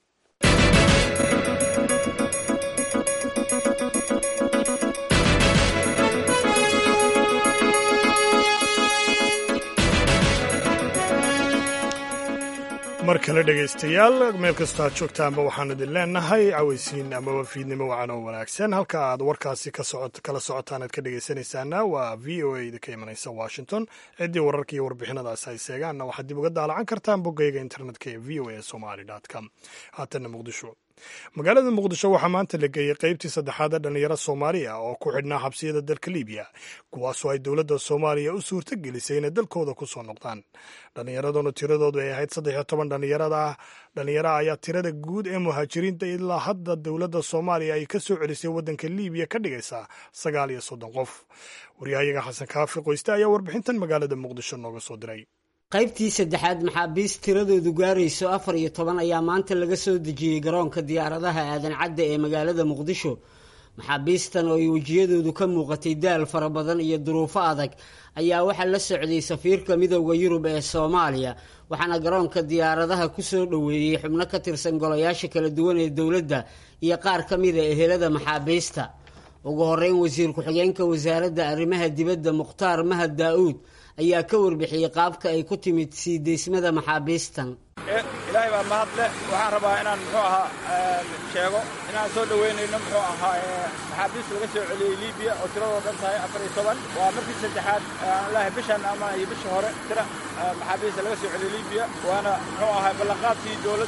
mar kale dhegaystayaal meel kastoo aad joogtaanba waxaan idin leenahay cawaysiin amaba fiidnimo wacan oo wanaagsan. halka aad warkaasi kala socotaan aad ka dhegaysanaysaana waa v o a da ka imanaysa washington. ciddii wararka iyo warbixinadaas ay seegaanna waxaad dib uga daalacan kartaan boggayga internetka ee v o a somali com. haatanna muqdisho. magaalada muqdisho waxaa maanta la geeyey qaybtii saddexaad ee dhallinyaro soomaaliya oo ku xidhnaa xabsiyada dalka libiya kuwaasoo ay dowladda soomaaliya u suurto gelisay inay dalkooda ku soo noqdaan. dhallinyaraduna tiradoodu ay ahayd saddex iyo toban dhallinyarada ah dhallinyara ayaa tirada guud ee muhaajiriinta ilaa hadda dowladda soomaaliya ay ka soo celisay waddanka libiya ka dhigaysaa sagaal iyo soddon qof. waryahayaga xasan kaafi qoyste ayaa warbixintan magaalada muqdisho nooga soo diray. qaybtii saddexaad maxaabiist tiradoodu gaarayso afar iyo toban ayaa maanta laga soo dejiyey garoonka diyaaradaha aadan cadde ee magaalada muqdisho. maxaabiistan oo ay wejiyadoodu ka muuqatay daal fara badan iyo duruufo adag ayaa waxaa la socday safiirka midowda yurub ee soomaaliya waxaana garoonka diyaaradaha ku soo dhoweeyey xubno ka tirsan golayaasha kala duwan ee dowladda iyo qaar ka mida ehelada maxaabiista. ugu horreyn wasiir ku-xigeenka wasaaradda arrimaha dibadda mukhtaar mahad daa'uud ayaa ka warbixiyey qaabka ay ku timid sii deysmada maxaabiistan. ilaahay baa mahad leh. waxaan rabaa inaan muxuu ahaa sheego inaan soo dhoweynayno muxuu ahaa maxaabiista laga soo celiyey libiya oo tiradoo dhan tahay afar iyo toban. waa markii saddexaad aanlahay bishan ama iyo bishii hore tira maxaabiista laga soo celiyey libiya waana muxuu ahaa ballanqaadkii dowladda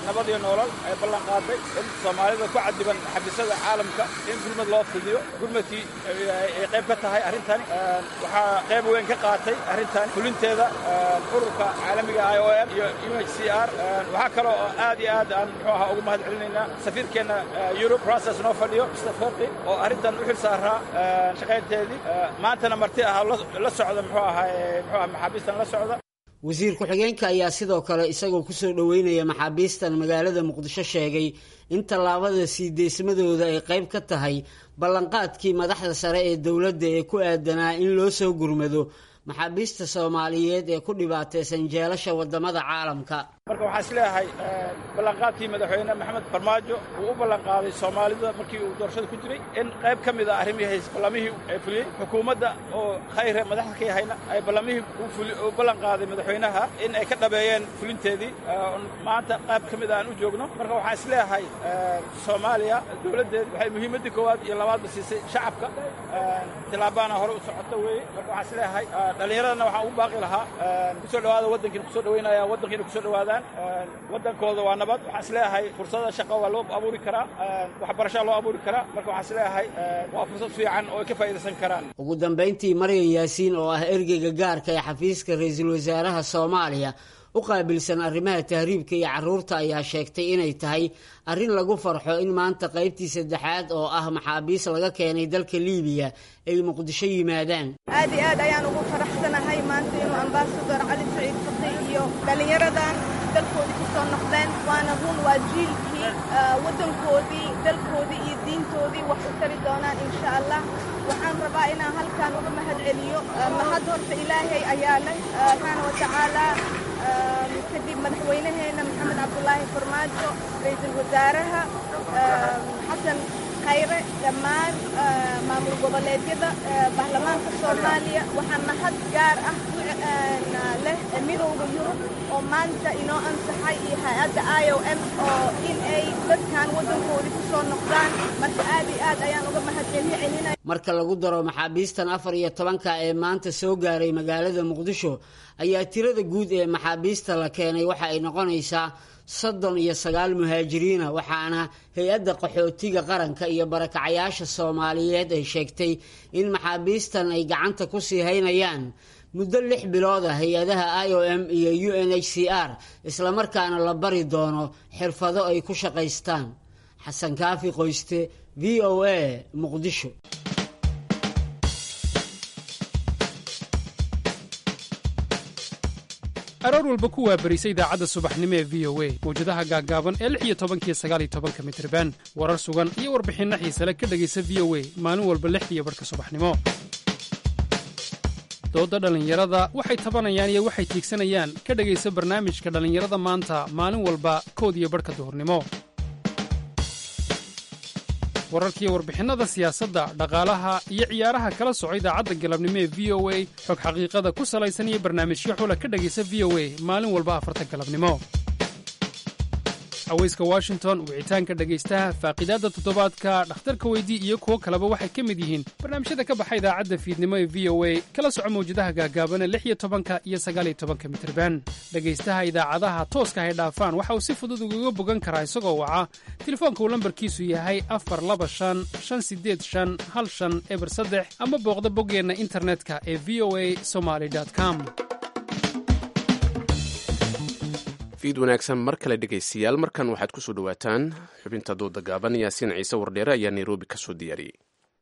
nabad iyo nolol ay ballan qaaday in soomaalida ku cadiban xabisada caalamka in gurmad loo fidiyo gurmadkii ay qayb ka tahay arrintani waxaa qayb weyn ka qaatay arrintan fulinteeda ururka caalamiga I O M iyo U N H C R waxaa kaloo aad iyo aad aan muxuu ahaa ugu mahad celinaynaa safiirkeena Europe process noo fadhiyo Mister Forti oo arrintan u xil saaraa shaqaynteedii maantana marti ah la socda muxuu ahaa muxuu ahaa maxaabiistan la socda wasiir ku-xigeenka ayaa sidoo kale isagoo ku soo dhoweynaya maxaabiistan magaalada muqdisho sheegay in tallaabada sii deysmadooda ay qayb ka tahay ballanqaadkii madaxda sare ee dowladda ee ku aadanaa in loo soo gurmado maxaabiista Soomaaliyeed ee ku dhibaataysan jeelasha wadamada caalamka marka waxaan isleeyahay ballanqaadkii madaxweyne Maxamed Farmaajo uu u ballanqaaday Soomaalida markii uu doorashada ku jiray in qayb ka mid ah arrimihii ballamihii ay fuliyay xukuumadda oo khayr madaxda ka yahayna ay ballamihii u ballanqaaday madaxweynaha in ay ka dhabeeyeen fulinteedii maanta qayb ka mid ah aan u joogno marka waxaan isleeyahay Soomaaliya dawladdeed waxay muhiimadda koowaad iyo labaadba siisay shacabka tilaabana hore u socota weeye marka waxaan isleeyahay dhalinyaradana waxaan ugu baaqi lahaa ku soo dhawaada waddankiina ku soo dhaweynaya waddankiina ku soo dhawaada waddankooda waa nabad waxaan isleeyahay fursada shaqo waa loo abuuri karaa waxbarasho loo abuuri karaa marka waxaan isleeyahay waa fursad fiican oo ay ka faa'iidaysan karaan ugu dambeyntii Maryan Yaasiin oo ah ergeyga gaarka ee xafiiska ra'iisul wasaaraha Soomaaliya u qaabilsan arrimaha tahriibka iyo carruurta ayaa sheegtay inay tahay arrin lagu farxo in maanta qaybtii saddexaad oo ah maxaabiis laga keenay dalka Liibiya ay Muqdisho yimaadaan aad iyo aad ayaan ugu faraxsanahay maanta inuu ambassador Cali Saciid Faqi iyo dhalinyaradan dalkoodii ku soo noqdeen waana run waa jiilkii waddankoodii dalkoodii iyo diintoodii wax u tari doonaan insha Allah waxaan rabaa inaan halkan uga mahad celiyo mahad horta Ilaahay ayaa leh subhanahu wa ta'ala kadib madaxweynaheena Maxamed Cabdullaahi Farmaajo ra'iisul wasaaraha Xasan khayre dhammaan maamul goboleedyada baarlamaanka Soomaaliya waxaan mahad gaar ah leh midowga Yurub oo maanta inoo ansaxay iyo hay'adda I O M oo in ay dadkan waddankoodii ku soo noqdaan marka aad iyo aad ayaan uga mahad celinaya marka lagu daro maxaabiistan afar iyo tobanka ee maanta soo gaaray magaalada Muqdisho ayaa tirada guud ee maxaabiista la keenay waxa ay noqonaysaa soddon iyo sagaal muhaajiriina waxaana hay-adda qaxootiga qaranka iyo barakacayaasha Soomaaliyeed ay sheegtay in maxaabiistan ay gacanta ku sii haynayaan muddo lix bilood ah hay-adaha I O M iyo U N H C R isla markaana la bari doono xirfado ay ku shaqaystaan Xasan Kaafi Qoyste V O A Muqdisho aroor walba ku waabarisay idaacadda subaxnimo ee v o a mawjadaha gaaggaaban ee lix iyo tobankiyo sagaal iyo tobanka mitirban warar sugan iyo warbixinno xiisale ka dhegaysa v o a maalin walba lixdiiyo barhka subaxnimo doodda dhallinyarada waxay tabanayaan iyo waxay tiigsanayaan ka dhegaysa barnaamijka dhallinyarada maanta maalin walba kood iyo barhka duhurnimo wararkiiyo warbixinnada siyaasadda dhaqaalaha iyo ciyaaraha kala soco idaacadda galabnimo ee v o a xog xaqiiqada ku salaysan iyo barnaamijyo xula ka dhegaysa v o a maalin walba afarta galabnimo haweyska washington wicitaanka dhegaystaha faaqidaadda toddobaadka dhakhtarka weydii iyo kuwo kaleba waxay ka mid yihiin barnaamijyada ka baxa idaacadda fiidnimo ee v o a kala soco mawjadaha gaagaabanee lix iyo tobanka iyo sagaal iyo tobanka mitirban dhegaystaha idaacadaha tooska hay dhaafaan waxa uu si fudud ugaga bogan karaa isagoo waca telefoonka uu lambarkiisu yahay afar laba shan shan sideed shan hal shan eber saddex ama booqda boggeenna internetka ee v o a somaly com fiid wanaagsan mar kale dhegaystayaal markan waxaad ku soo dhowaataan xubinta dooda gaaban yaasiin ciise wardheere ayaa nairobi ka soo diyaariyey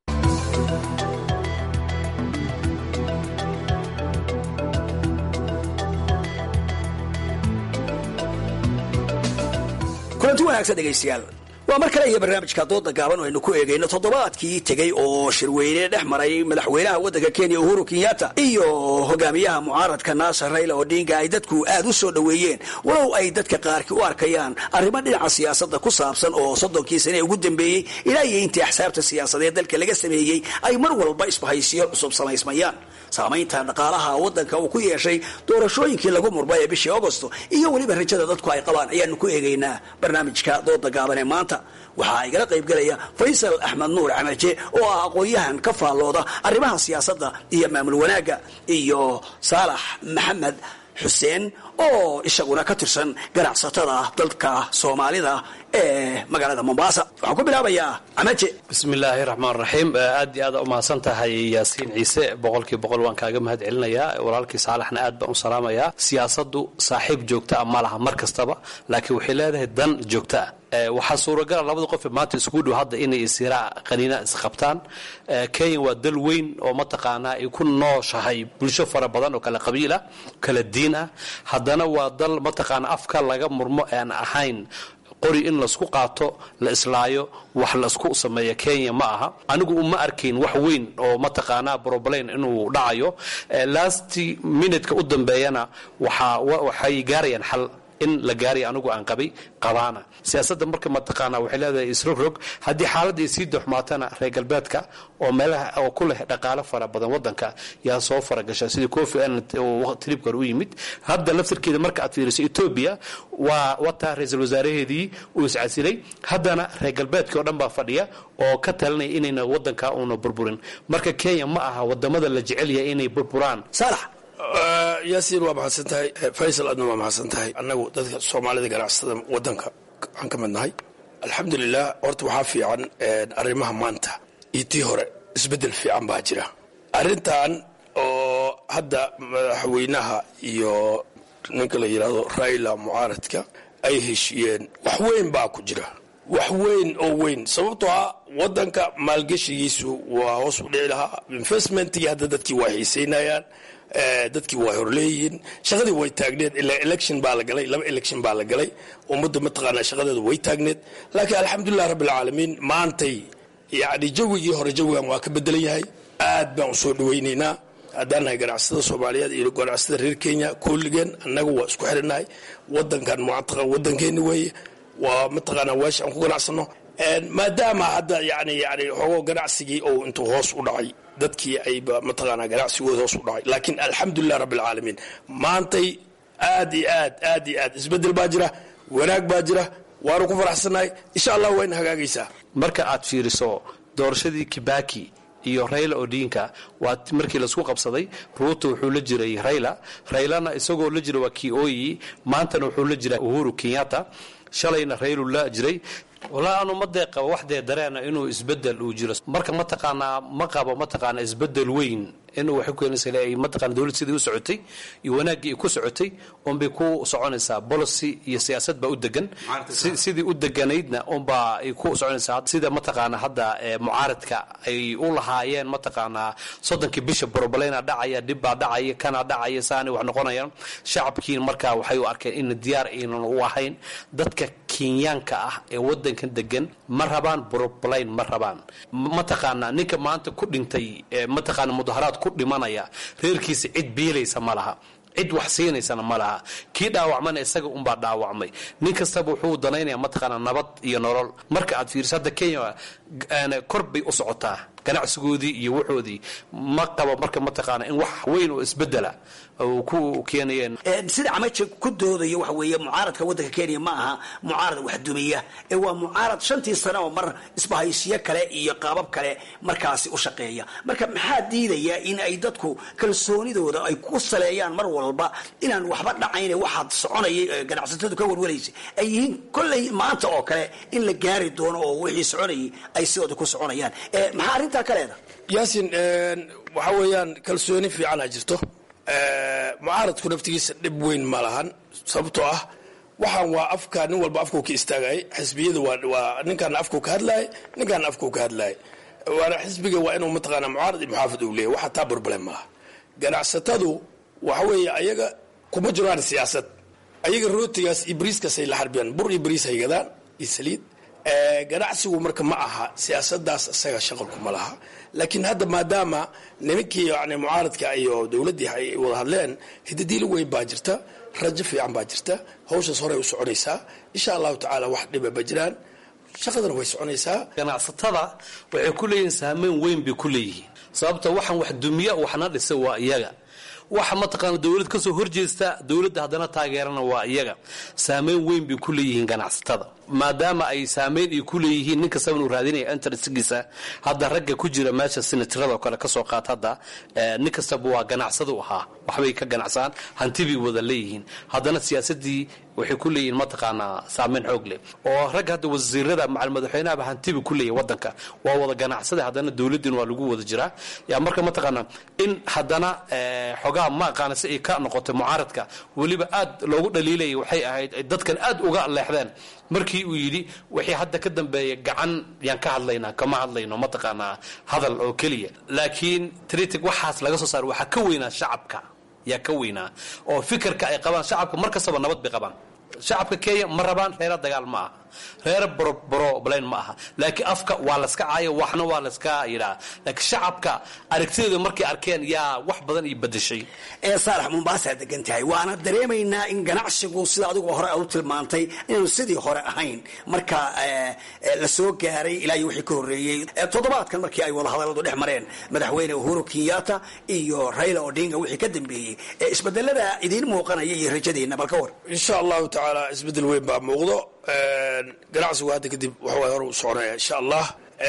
kulanti wanaagsan dhegaystayaal waa mar kale iyo barnaamijka dooda gaaban oo aynu ku eegayno toddobaadkii tegey oo shirweyne dhex maray madaxweynaha waddanka Kenya Uhuru Kenyatta iyo hogaamiyaha mucaaradka Nasser Raila Odinga ay dadku aad u soo dhaweeyeen walow ay dadka qaarkii u arkayaan arrimo dhinaca siyaasadda ku saabsan oo soddonkii sane ugu dambeeyey ilaa iyo intii axsaabta siyaasadeed dalka laga sameeyey ay mar walba isbahaysiyo cusub samaysmayaan saamaynta dhaqaalaha waddanka uu ku yeeshay doorashooyinkii lagu murmay ee bishii Agosto iyo weliba rajada dadku ay qabaan ayaanu ku eegaynaa barnaamijka dooda gaaban ee maanta waxaa igala qayb galaya Faysal Ahmed Nuur Camaje oo ah aqoonyahan ka faallooda arrimaha siyaasadda iyo maamul wanaagga iyo Saalax Maxamed Xuseen oo isaguna ka tirsan ganacsatada dalka soomaalida ee magaalada mombasa. waxaan ku bilaabayaa amaje. bismillaahi raxmaan raxiim. aad iyo aad u mahadsan tahay yaasiin ciise, boqolkii boqol waan kaaga mahad celinayaa. walaalkii saalaxna aad baan u salaamayaa. siyaasaddu saaxiib joogta ah ma laha mar kastaba, laakiin waxay leedahay dan joogta ah. waxaa suuragala labada qof maanta isku dhow hadda inay isiraa qaniina isqabtaan. kenya waa dal weyn oo mataqaanaa ay ku nooshahay bulsho fara badan oo kala qabiil ah, kala diin ah. haddana waa dal mataqaana afka laga murmo aan ahayn qori in laisku qaato, la islaayo, wax laisku sameeya. kenya ma aha. anigu uma arkayn wax weyn oo mataqaanaa problem inuu dhacayo. last minute-ka u dambeeyana waxay gaarayaan xal in la gaariya anigu aan qabay qabaana. siyaasadda marka mataqaanaa waxay leedahay isrogrog. haddii xaaladda ay sii doxmaatana reer galbeedka oo meelaha oo ku leh dhaqaalo fara badan wadanka yaa soo faragasha sidii kofi annan oo tribka u yimid. hadda laftirkeeda marka aad fiiriso Ethiopia waa wataa ra-iisul wasaaraheedii uu iscasilay. haddana reer galbeedka oo dhan baa fadhiya oo ka talinaya inayna wadanka uuna burburin. marka Kenya ma aha wadamada la jecel yahay inay burburaan. salax yaasiin waa mahadsan tahay. faysal adna waa mahadsan tahay. annagu dadka soomaalida ganacsatada wadanka waxaan ka midnahay. alxamdulilah horta waxaa fiican arrimaha maanta iyo tii hore isbeddel fiican baa jira. arrintan oo hadda madaxweynaha iyo ninka la yidhaahdo Raila mucaaradka ay heshiiyeen wax weyn baa ku jira, wax weyn oo weyn. sababtoo ah wadanka maalgeshigiisu waa hoos u dhici lahaa. investmentkii hadda dadkii waa xiiseynayaan, dadkii waa horleeyihiin. shaqadii way taagneed ilaa election baa la galay, laba election baa la galay. ummadda mataqaanaa shaqadeedu way taagneed. laakiin alxamdulilah rabbilcaalamiin maantay yacni jawigii hore jawigan waa ka bedelan yahay. aad baan u soo dhawaynaynaa haddaan nahay ganacsatada soomaaliyeed iyo ganacsatada reer kenya kulligeen. annaga waa isku xirinahay. wadankan mucataqa wadankeeni weeye, waa mataqaanaa weesha aan ku ganacsano. maadaama hadda yani yani xogo ganacsigii oo intuu hoos u dhacay, dadkii ayba mataqaanaa ganacsigooda hoos u dhacay. laakiin alxamdulilah rabbilcaalamiin maantay aad iyo aad aad iyo aad isbeddel baa jira, wanaag baa jira. waanu ku faraxsannahay. insha allah wayna hagaagaysaa. marka aad fiiriso doorashadii Kibaki iyo Raila Odinga waa markii la isku qabsaday. Ruto wuxuu la jiray Raila, Railana isagoo la jiray waa Kioyi, maantana wuxuu la jiray Uhuru Kenyatta. shalayna Raila la jiray. walaa anu ma deeqa waxdee dareena inuu isbedel uu jiro. marka mataqaanaa ma qabo mataqaanaa isbedel weyn inuu wax ku keenaysa ay mataqaanaa dawladda sidii u socotay iyo wanaagii ku socotay on bay ku soconaysaa. policy iyo siyaasad baa u degan sidii u deganaydna on baa ay ku soconaysaa. sida mataqaanaa hadda mucaaradka ay u lahaayeen mataqaanaa soddonkii bisha problem dhacaya, dib baa dhacaya, kana dhacaya, saani wax noqonayaan. shacabkii marka waxay u arkeen in diyaar aynan u ahayn. dadka Kenyaanka ah ee wadankan degan ma rabaan problem, ma rabaan mataqaanaa ninka maanta ku dhintay mataqaanaa mudaharaad ku dhimanaya reerkiisa cid biilaysa ma laha, cid wax siinaysana ma laha. kii dhaawacmana isaga unbaa dhaawacmay. nin kastaba wuxuu danaynaya mataqaanaa nabad iyo nolol. marka aad fiiriso hadda Kenya kor bay u socotaa ganacsigoodii iyo wuxoodii. ma qabo marka mataqaanaa in wax weyn oo isbedela oo ku keenayeen. sida amaje ku doodayo waxa weeye mucaaradka wadanka Kenya ma aha mucaarad wax dumiya, ee waa mucaarad shantii sano oo mar isbahaysiyo kale iyo qaabab kale markaasi u shaqeeya. marka maxaa diidaya in ay dadku kalsoonidooda ay ku saleeyaan mar walba inaan waxba dhacayn waxaad soconayay ganacsatadu ka warwaraysay ay yihiin kolley maanta oo kale in la gaari doono oo wixii soconayay ay sidooda ku soconayaan. maxaa arrintaa kaleeda yaasiin? waxa weeyaan kalsooni fiican a jirto. mucaaradku naftigiisa dhib weyn ma lahan, sababtoo ah waxaan waa afka nin walba afkuu ka istaagayay. xisbiyada waa ninkaana afkuu ka hadlaayay, ninkaana afkuu ka hadlaayay. waana xisbiga waa inuu mataqaanaa mucaarad iyo muxaafid uu leeyahy. waxa taa problem maaha. ganacsatadu waxa weeye ayaga kuma jiraan siyaasad. ayaga rootigaas iyo bariiskaasay la xarbiyaan. bur iyo bariis hay gadaan iyo saliid. ganacsigu marka ma aha siyaasadaas isaga shaqalku ma laha. laakiin hadda maadaama nimankii yani mucaaradka iyo dowladdii ay wada hadleen, hidadiilo weyn baa jirta, rajo fiican baa jirta. hawshaas horey u soconaysaa. insha allahu tacaala wax dhiba ma jiraan. shaqadana way soconaysaa. ganacsatada waxay ku leeyihiin saameyn weyn bay ku leeyihiin. sababta waxaan wax dumiya waxna dhisa waa iyaga. waxa mataqaana dowlad ka soo horjeesta dowladda haddana taageerana waa iyaga. saameyn weyn bay ku leeyihiin ganacsatada maadaama ay saameyn ay ku leeyihiin nin kastaba inuu raadinaya interestgiisa. hadda ragga ku jira meesha senatarada oo kale ka soo qaata hadda nin kastaba waa ganacsado ahaa waxbay ka ganacsaan hantibay wada leeyihiin haddana siyaasadii waxay ku leeyihiin mataqaanaa saameyn xoog leh oo rag hadda wasiirada macal madaxweynaha hantibi ku leeyahay wadanka waa wada ganacsada haddana dowladdan waa lagu wada jiraa yaa marka mataqaanaa in haddana xogaa ma aqaana si ay ka noqotay mucaaradka weliba aad loogu dhaliilayay waxay ahayd dadkan aad uga leexdeen markii uu yidhi wixii hadda ka dambeeya gacan yaan ka hadlaynaa kama hadlayno mataqaanaa hadal oo keliya laakiin tritic waxaas laga soo saaray waxaa ka weynaa shacabka yaa ka weynaa oo fikirka ay qabaan shacabka mar kastaba nabad bay qabaan shacabka Kenya ma rabaan reer dagaal ma aha reer problem ma aha laakiin afka waa la iska caayo waxna waa la iska yiraahdaa laakiin shacabka aragtida markay arkeen yaa wax badan ay bedeshay ee Saalax Mombasa degan tahay waana dareemaynaa in ganacsigu sida adigu hore aad u tilmaantay inuu sidii hore ahayn marka la soo gaaray ilaa iyo wixii ka horeeyay toddobaadkan markii ay wada hadaladu dhex mareen madaxweyne Uhuru Kenyatta iyo Raila Odinga wixii ka dambeeyay isbedelada idin muuqanaya iyo rajadeena balka war insha Allah ta'ala isbedel weyn baa muuqdo ganacsigu hadda kadib waxa way hor u soconaya insha Allah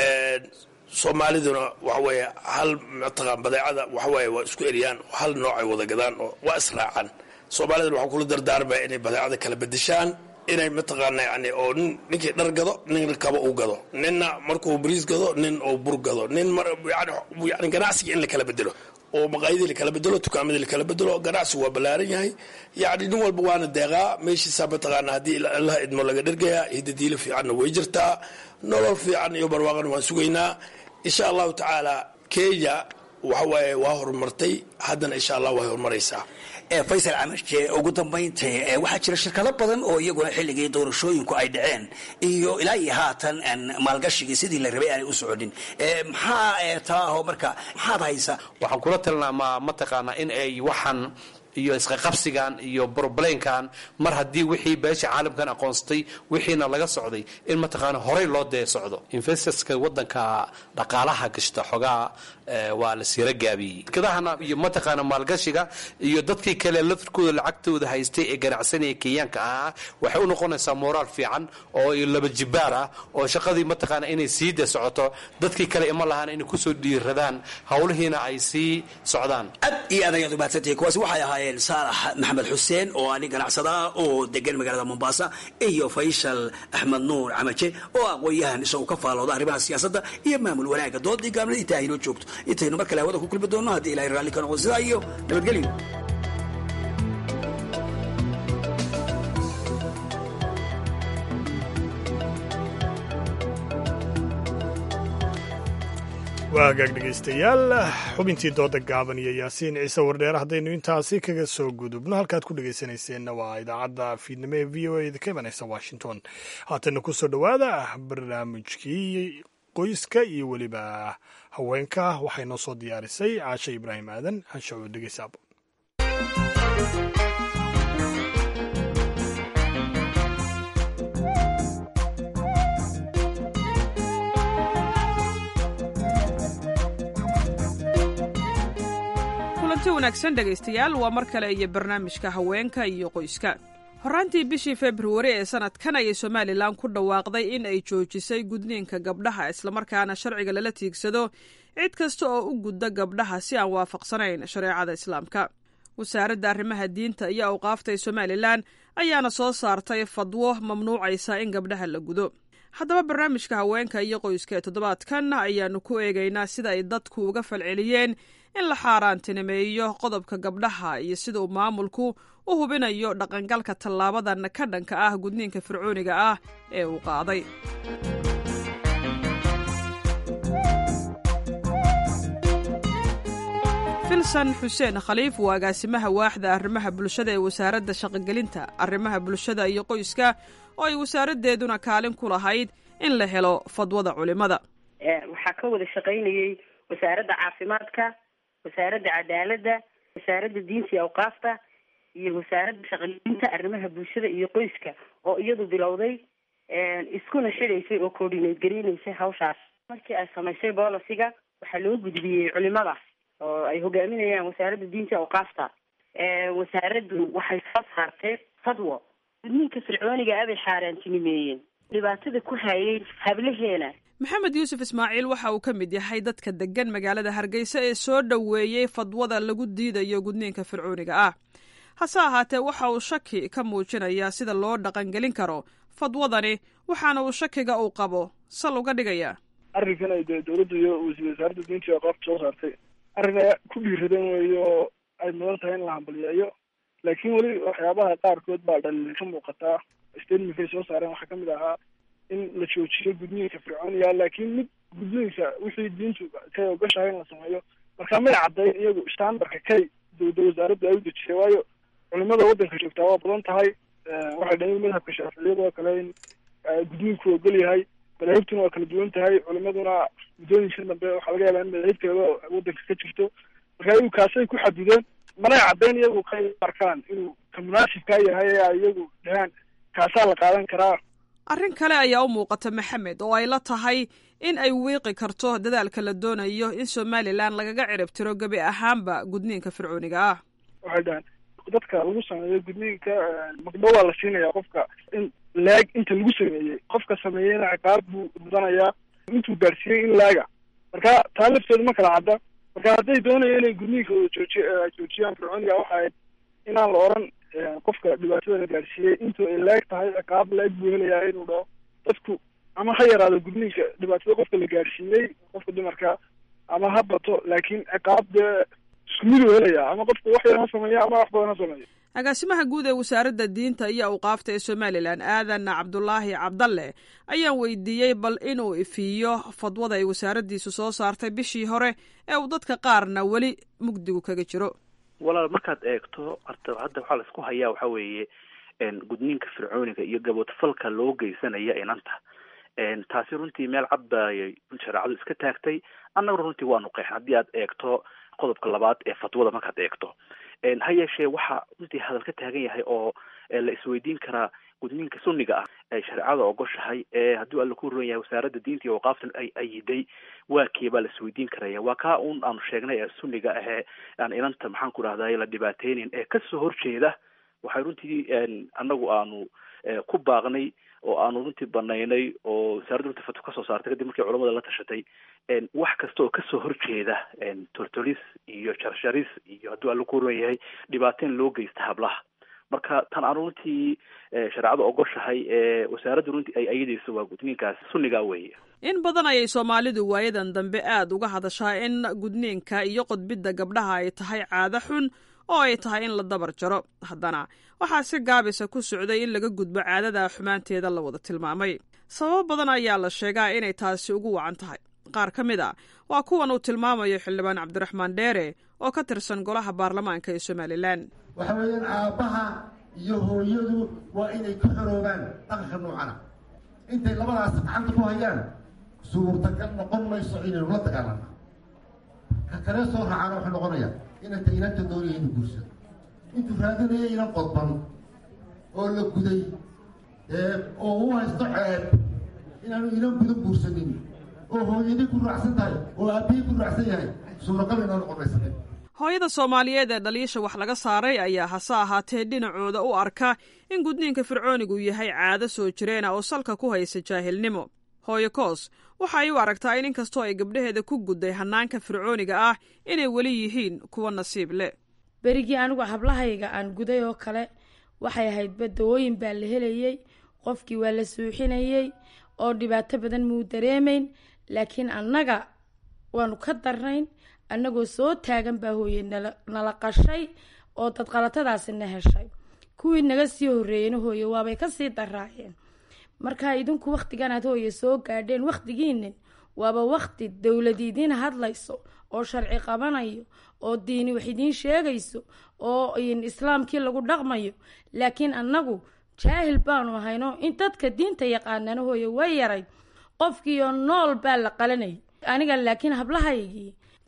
Soomaaliduna waxa way hal mataqaan badeecada waxa way waa isku eriyaan hal nooc ay wada gadaan oo waa israacan Soomaaliduna waxa kula dardaarmay inay badeecada kala bedeshaan inay mataqaan yani oo ninkii dhar gado nin kaba uu gado ninna markuu bariis gado nin oo bur gado nin mar yani yani ganacsiga in la kala bedelo oo maqaayadii la kala bedelo dukaamada la kala bedelo ganacsi waa balaaran yahay yani nin walba waana deeqaa meeshiisa mataqaana haddii Allah idmo laga dhergayaa hidadiila fiicanna way jirtaa nolol fiican iyo barwaaqan waan sugaynaa insha allahu tacaala Kenya waxa waaye waa horumartay haddana insha Allah way horumaraysaa Faysal Amarje ugu dambeyntii waxa jira shirkado badan oo iyaguna xilligii doorashooyinku ay dhaceen iyo ilaa iyo haatan aan maalgashiga sidii la rabay ay u socodin maxaa taaho marka maxaad haysaa waxaan kula talinayaa ma taqaana in ay waxan iyo isqa qabsigan iyo problemkan mar hadii wixii beesha caalamkan aqoonstay wixiina laga socday in ma taqaan horey loo dee socdo investorska wadanka dhaqaalaha gashta xogaa waa la sira gaabiyay kadahana iyo ma taqaan maalgashiga iyo dadkii kale lafkooda lacagtooda haystay ee ganacsanaya Kenyaanka ah waxay u noqonaysaa moral fiican oo laba jibaar ah oo shaqadii ma taqaan inay sii de socoto dadkii kale ima lahaan inay ku soo dhiiradaan hawlihiina ay sii socdaan ad iyo adayadu baatay kuwaas waxay ahaayeen Saalax Maxamed Xuseen oo ani ganacsada oo degan magaalada Mombasa iyo Faysal Ahmed Nuur Amaje oo aqoonyahan isoo ka faalooda arrimaha siyaasadda iyo maamul wanaaga doodii gaamada intaayno joogto intaynu markale wada ku kulmi doono hadii Ilaahay raali ka noqdo sida iyo nabadgelyo waagaag dhegaystayaal xubintii dooda gaaban iyo yaasiin ciise wardheer haddaynu intaasi kaga soo gudubno halkaad ku dhegaysanayseena waa idaacadda fiidnimo ee v o a ka imanaysa washington haatana ku soo dhowaada barnaamijkii qoyska iyo weliba haweenka waxay noo soo diyaarisay caashe ibraahim aadan caashe oo dhegaysaabo wanaagsan dhegaystayaal waa mar kale iyo barnaamijka haweenka iyo qoyska horraantii bishii februari ee sanadkan ayay somalilan ku dhawaaqday in ay joojisay gudniinka gabdhaha islamarkaana sharciga lala tiigsado cid kasta oo u gudda gabdhaha si aan waafaqsanayn shareecada islaamka wasaaradda arrimaha diinta iyo awqaafta ee somalilan ayaana soo saartay fadwo mamnuucaysa in gabdhaha la gudo haddaba barnaamijka haweenka iyo qoyska ee toddobaadkan ayaanu ku eegaynaa sida ay dadku uga falceliyeen in la xaaraantinimeeyo qodobka gabdhaha iyo sida uu maamulku u hubinayo dhaqangalka tallaabadan ka dhanka ah gudniinka fircooniga ah ee uu qaaday filsan xuseen khaliif waa agaasimaha waaxda arrimaha bulshada ee wasaaradda shaqogelinta arrimaha bulshada iyo qoyska oo ay wasaaraddeeduna kaalin ku lahayd in la helo fadwada culimada waxaa ka wada shaqaynayey wasaaradda caafimaadka wasaaradda cadaaladda wasaaradda diinta iyo awqaafta iyo wasaaradda shaqagelinta arrimaha bulshada iyo qoyska oo iyadu bilowday iskuna xidhaysay oo coordinate gareynaysay hawshaas markii ay samaysay bolisiga waxaa loo gudbiyey culimada oo ay hogaaminayaan wasaaradda diinta awqaafta wasaaraddu waxay soo saartay fadwo gudniinka fircooniga abay xaaraantinimeeyeen dhibaatada ku hayay hablaheena. maxamed yuusuf ismaaciil waxa uu ka mid yahay dadka degan magaalada hargeysa ee soo dhoweeyey fadwada lagu diidayo gudniinka fircooniga ah. hase ahaatee waxa uu shaki ka muujinayaa sida loo dhaqangelin karo fadwadani, waxaana uu shakiga uu qabo sal uga dhigayaa arrinkan ay dee dowladda iyo wasaaradda diinta iyo awqaafta soo saartay arrin ay ku dhiiradan weeyo ay mudan tahay in la hambaliyeeyo, laakiin weli waxyaabaha qaarkood baa dhaliil ka muuqataa. statementkay soo saareen waxaa kamid ahaa in la joojiyo gudniinka fircooniga, laakiin mid gudniinka wixii diintu kay ogashahay in la sameeyo markaa may caddayn iyagu standardka kay dowda wasaaraddu ay u dejisay. waayo culimada waddanka joogtaa waa badan tahay, waxay dhahin madhabka shaaficiyada oo kale in gudniinku ogol yahay, madaahibtuna waa kala duwan tahay. culimaduna muddooyinkan dambe waxaa laga yaabaa in madaahibteeda waddanka ka jirto, markaa iyagu kaasay ku xadideen. manay caddayn iyagu kay arkaan inuu ka munaasibkaa yahay ee ay iyagu dhahaan kaasaa la qaadan karaa. arrin kale ayaa u muuqata maxamed oo ay la tahay in ay wiiqi karto dadaalka la doonayo in somalilan lagaga cirib tiro gebi ahaanba gudniinka fircooniga ah. waxay dhahaan dadka lagu sameeyo gudniinka magdhow waa la siinayaa qofka in laag inta lagu sameeyey, qofka sameeyeyna ciqaab buu mudanayaa intuu gaadhsiiyey in laaga. marka taa lafteedu ma kala cadda. marka hadday doonaya inay gudniinka jooji joojiyaan fircooniga waxa ahayd inaan la oran qofka dhibaatada la gaadhsiiyey intuu ay laag tahay ciqaab laag buu helayaa inuu dhaho dadku ama ha yaraado gudniinka dhibaatada qofka la gaadhsiiyey qofka dumarka ama ha bato, laakiin ciqaab dee isku mid uu helayaa ama qofku wax yar ha sameeya ama wax badan ha sameeyo. agaasimaha guud ee wasaaradda diinta iyo awqaafta ee somalilan aadan cabdulaahi cabdalle ayaan weydiiyey bal inuu ifiyo fadwada ay wasaaraddiisu soo saartay bishii hore ee uu dadka qaarna weli mugdigu kaga jiro. walaal markaad eegto arta hadda waxaa la isku hayaa waxa weeye gudniinka fircooniga iyo gaboodfalka loo geysanaya inanta taasi runtii meel cad bay shareecadu iska taagtay. annaga runtii waanu qeexan haddii aad eegto qodobka labaad ee fatwada markaad eegto. ha yeeshee waxaa runtii hadal ka taagan yahay oo la isweydiin karaa gudniinka sunniga ah ay shareecada ogoshahay ee haddii alla ku roon yahay wasaaradda diinta iyo awqaaftan ay ayiday waa keebaa la isweydiin karaya. waa kaa un aanu sheegnay ee sunniga ahee aan inanta maxaan ku dhahday la dhibaateynin ee kasoo horjeeda. waxay runtii annagu aanu ku baaqnay oo aanu runtii banaynay oo wasaaradda runtii fatwo kasoo saartay kadib markii culamada la tashatay wax kasta oo kasoo horjeeda tortolis iyo jarsharis iyo hadduu alla ku roon yahay dhibaateyn loo geysta hablaha. marka tan aanu runtii shareecada ogoshahay ee wasaaradda runtii ay ayadayso waa gudniinkaas sunniga weeye. in badan ayay soomaalidu waayadan dambe aada uga hadashaa in gudniinka iyo qodbidda gabdhaha ay tahay caado xun oo ay tahay in la dabar jaro. haddana waxaa si gaabisa ku socday in laga gudbo caadada xumaanteeda la wada tilmaamay. sababo badan ayaa la sheegaa inay taasi ugu wacan tahay. qaar ka mid a waa kuwan uu tilmaamayo xildhibaan cabdiraxmaan dheere oo ka tirsan golaha baarlamaanka ee somalilan. waxa weeyaan aabbaha iyo hooyadu waa inay ka xoroobaan dhaqanka noocana. intay labadaas gacanta ku hayaan suurtagal noqon mayso inaynu la dagaalano. ka kale soo raacana wuxuu noqonaya inanta inanta doonaya inu guursado intuu raadinaya inan qodban oo la guday oo u haysto ceeb inaanu inan gudan guursanin oo hooyadii ku raacsan tahay oo aabbihii ku raacsan yahay suuragal inoo noqon maysa. hooyada soomaaliyeed ee dhaliisha wax laga saaray ayaa hase ahaatee dhinacooda u arka in gudniinka fircoonigu yahay caado soo jireena oo salka ku haysa jaahilnimo. hooyo koos waxa ay u aragtaa in inkastoo ay gabdhaheeda ku gudday hanaanka fircooniga ah inay weli yihiin kuwa nasiib leh. berigii anigu hablahayga aan guday oo kale waxay ahayd badawooyin baa la helayey, qofkii waa la suuxinayey oo dhibaato badan muu dareemayn, laakiin annaga waanu ka darnayn. annagoo soo taagan baa hooye nala qashay oo dadqalatadaasina heshay. kuwii naga sii horreeyeyna hooye waabay kasii daraayeen. markaa idinku wakhtigan aad hooye soo gaadheen wakhtigiinin waaba wakhti dowladi idiin hadlayso oo sharci qabanayo oo diini wax idiin sheegayso oo islaamkii lagu dhaqmayo. laakiin annagu jaahil baanu ahayno in dadka diinta yaqaanana hooye way yaray qofkiioo nool baa la qalanayay. aniga laakiin hablahaygii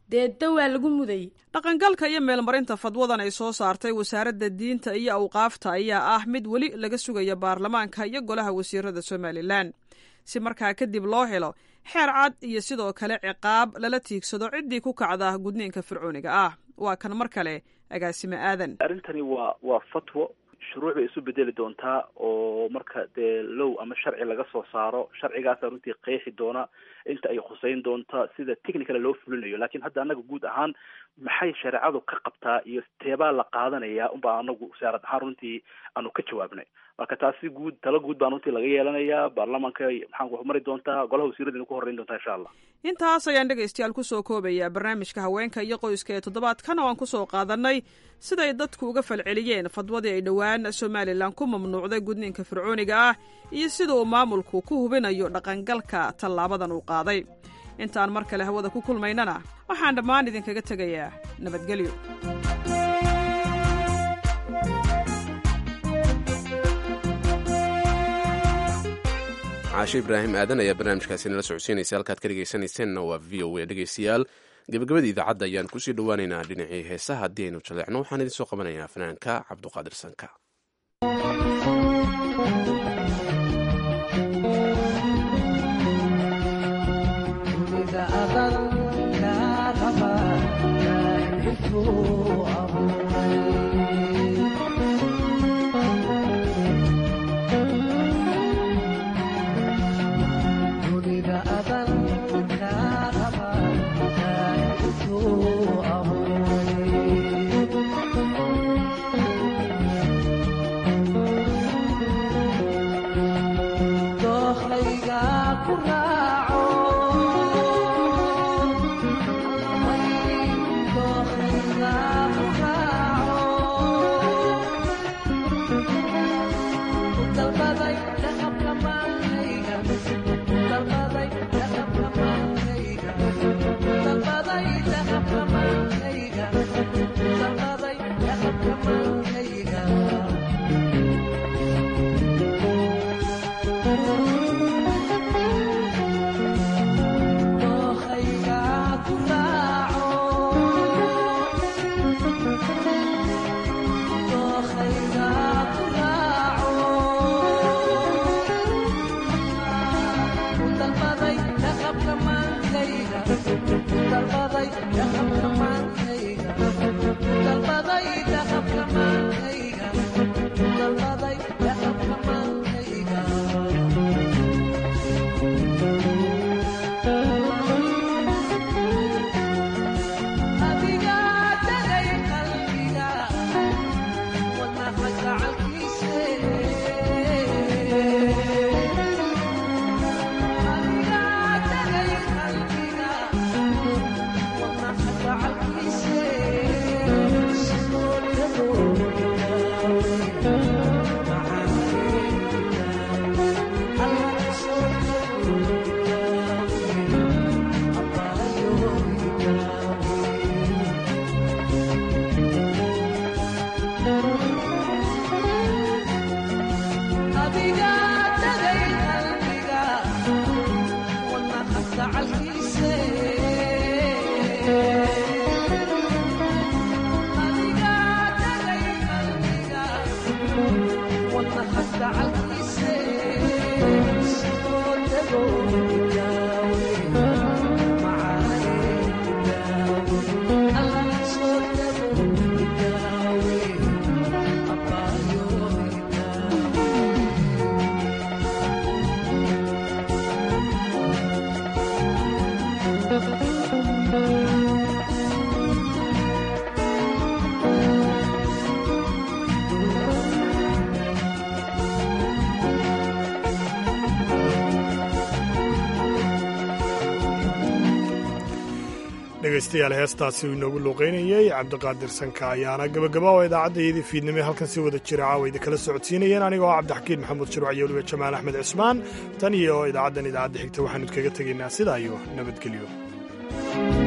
dee dawaa lagu mudayy dhaqangalka iyo meelmarinta fadwadan ay soo saartay wasaaradda diinta iyo awqaafta ayaa ah mid weli laga sugaya baarlamaanka iyo golaha wasiirada somalilan si markaa kadib loo helo xeer cad iyo sidoo kale ciqaab lala tiigsado ciddii ku kacda gudniinka fircooniga ah. waa kan mar kale agaasime aadan. arrintani waa waa fatwo shuruuc bay isu bedeli doontaa oo marka dee low ama sharci laga soo saaro sharcigaasa runtii qeexi doona inta ay khuseyn doonta sida technical loo fulinayo. laakiin hadda annaga guud ahaan maxay shareecadu ka qabtaa iyo teebaa la qaadanayaa unbaa anagu wasaarad ahaan runtii aanu ka jawaabnay. marka taasi guud talo guud baa runtii laga yeelanayaa baarlamaanka maxaan ku mari doontaa golaha wasiiradina ku horreyn doontaa insha allah. intaas ayaan dhegaystayaal kusoo koobaya barnaamijka haweenka iyo qoyska ee toddobaadkan oo aan kusoo qaadanay siday dadku uga falceliyeen fadwadii ay dhowaan somalilan ku mamnuucday gudniinka fircooniga ah iyo sida uu maamulku ku hubinayo dhaqangalka tallaabadan uu qaaday. intaan mar kale hawada ku kulmaynana waxaan dhammaan idinkaga tegayaa nabadgelyo. caashe ibraahim aadan ayaa barnaamijkaasi nala socodsiinaysa. halkaad ka dhegaysanayseena waa v o a dhegaystayaal. gabagabadii idaacadda ayaan kusii dhowaaneynaa dhinacii heesaha. haddii aynu jaleecno waxaan idin soo qabanaynaa fanaanka cabduqaadir sanka. dhegaystayaal heestaasi uu inoogu luuqaynayey cabdiqaadir sanka ayaana gabagaba oo idaacaddayadii fiidnimo halkan si wada jira caawa idin kala socodsiinayeen aniga oo cabdixakiin maxamuud shirwac iyo weliba jamaal axmed cismaan tan iyo idaacaddan idaacadda xigta waxaanu idkaga tegaynaa sidaa iyo nabadgelyo.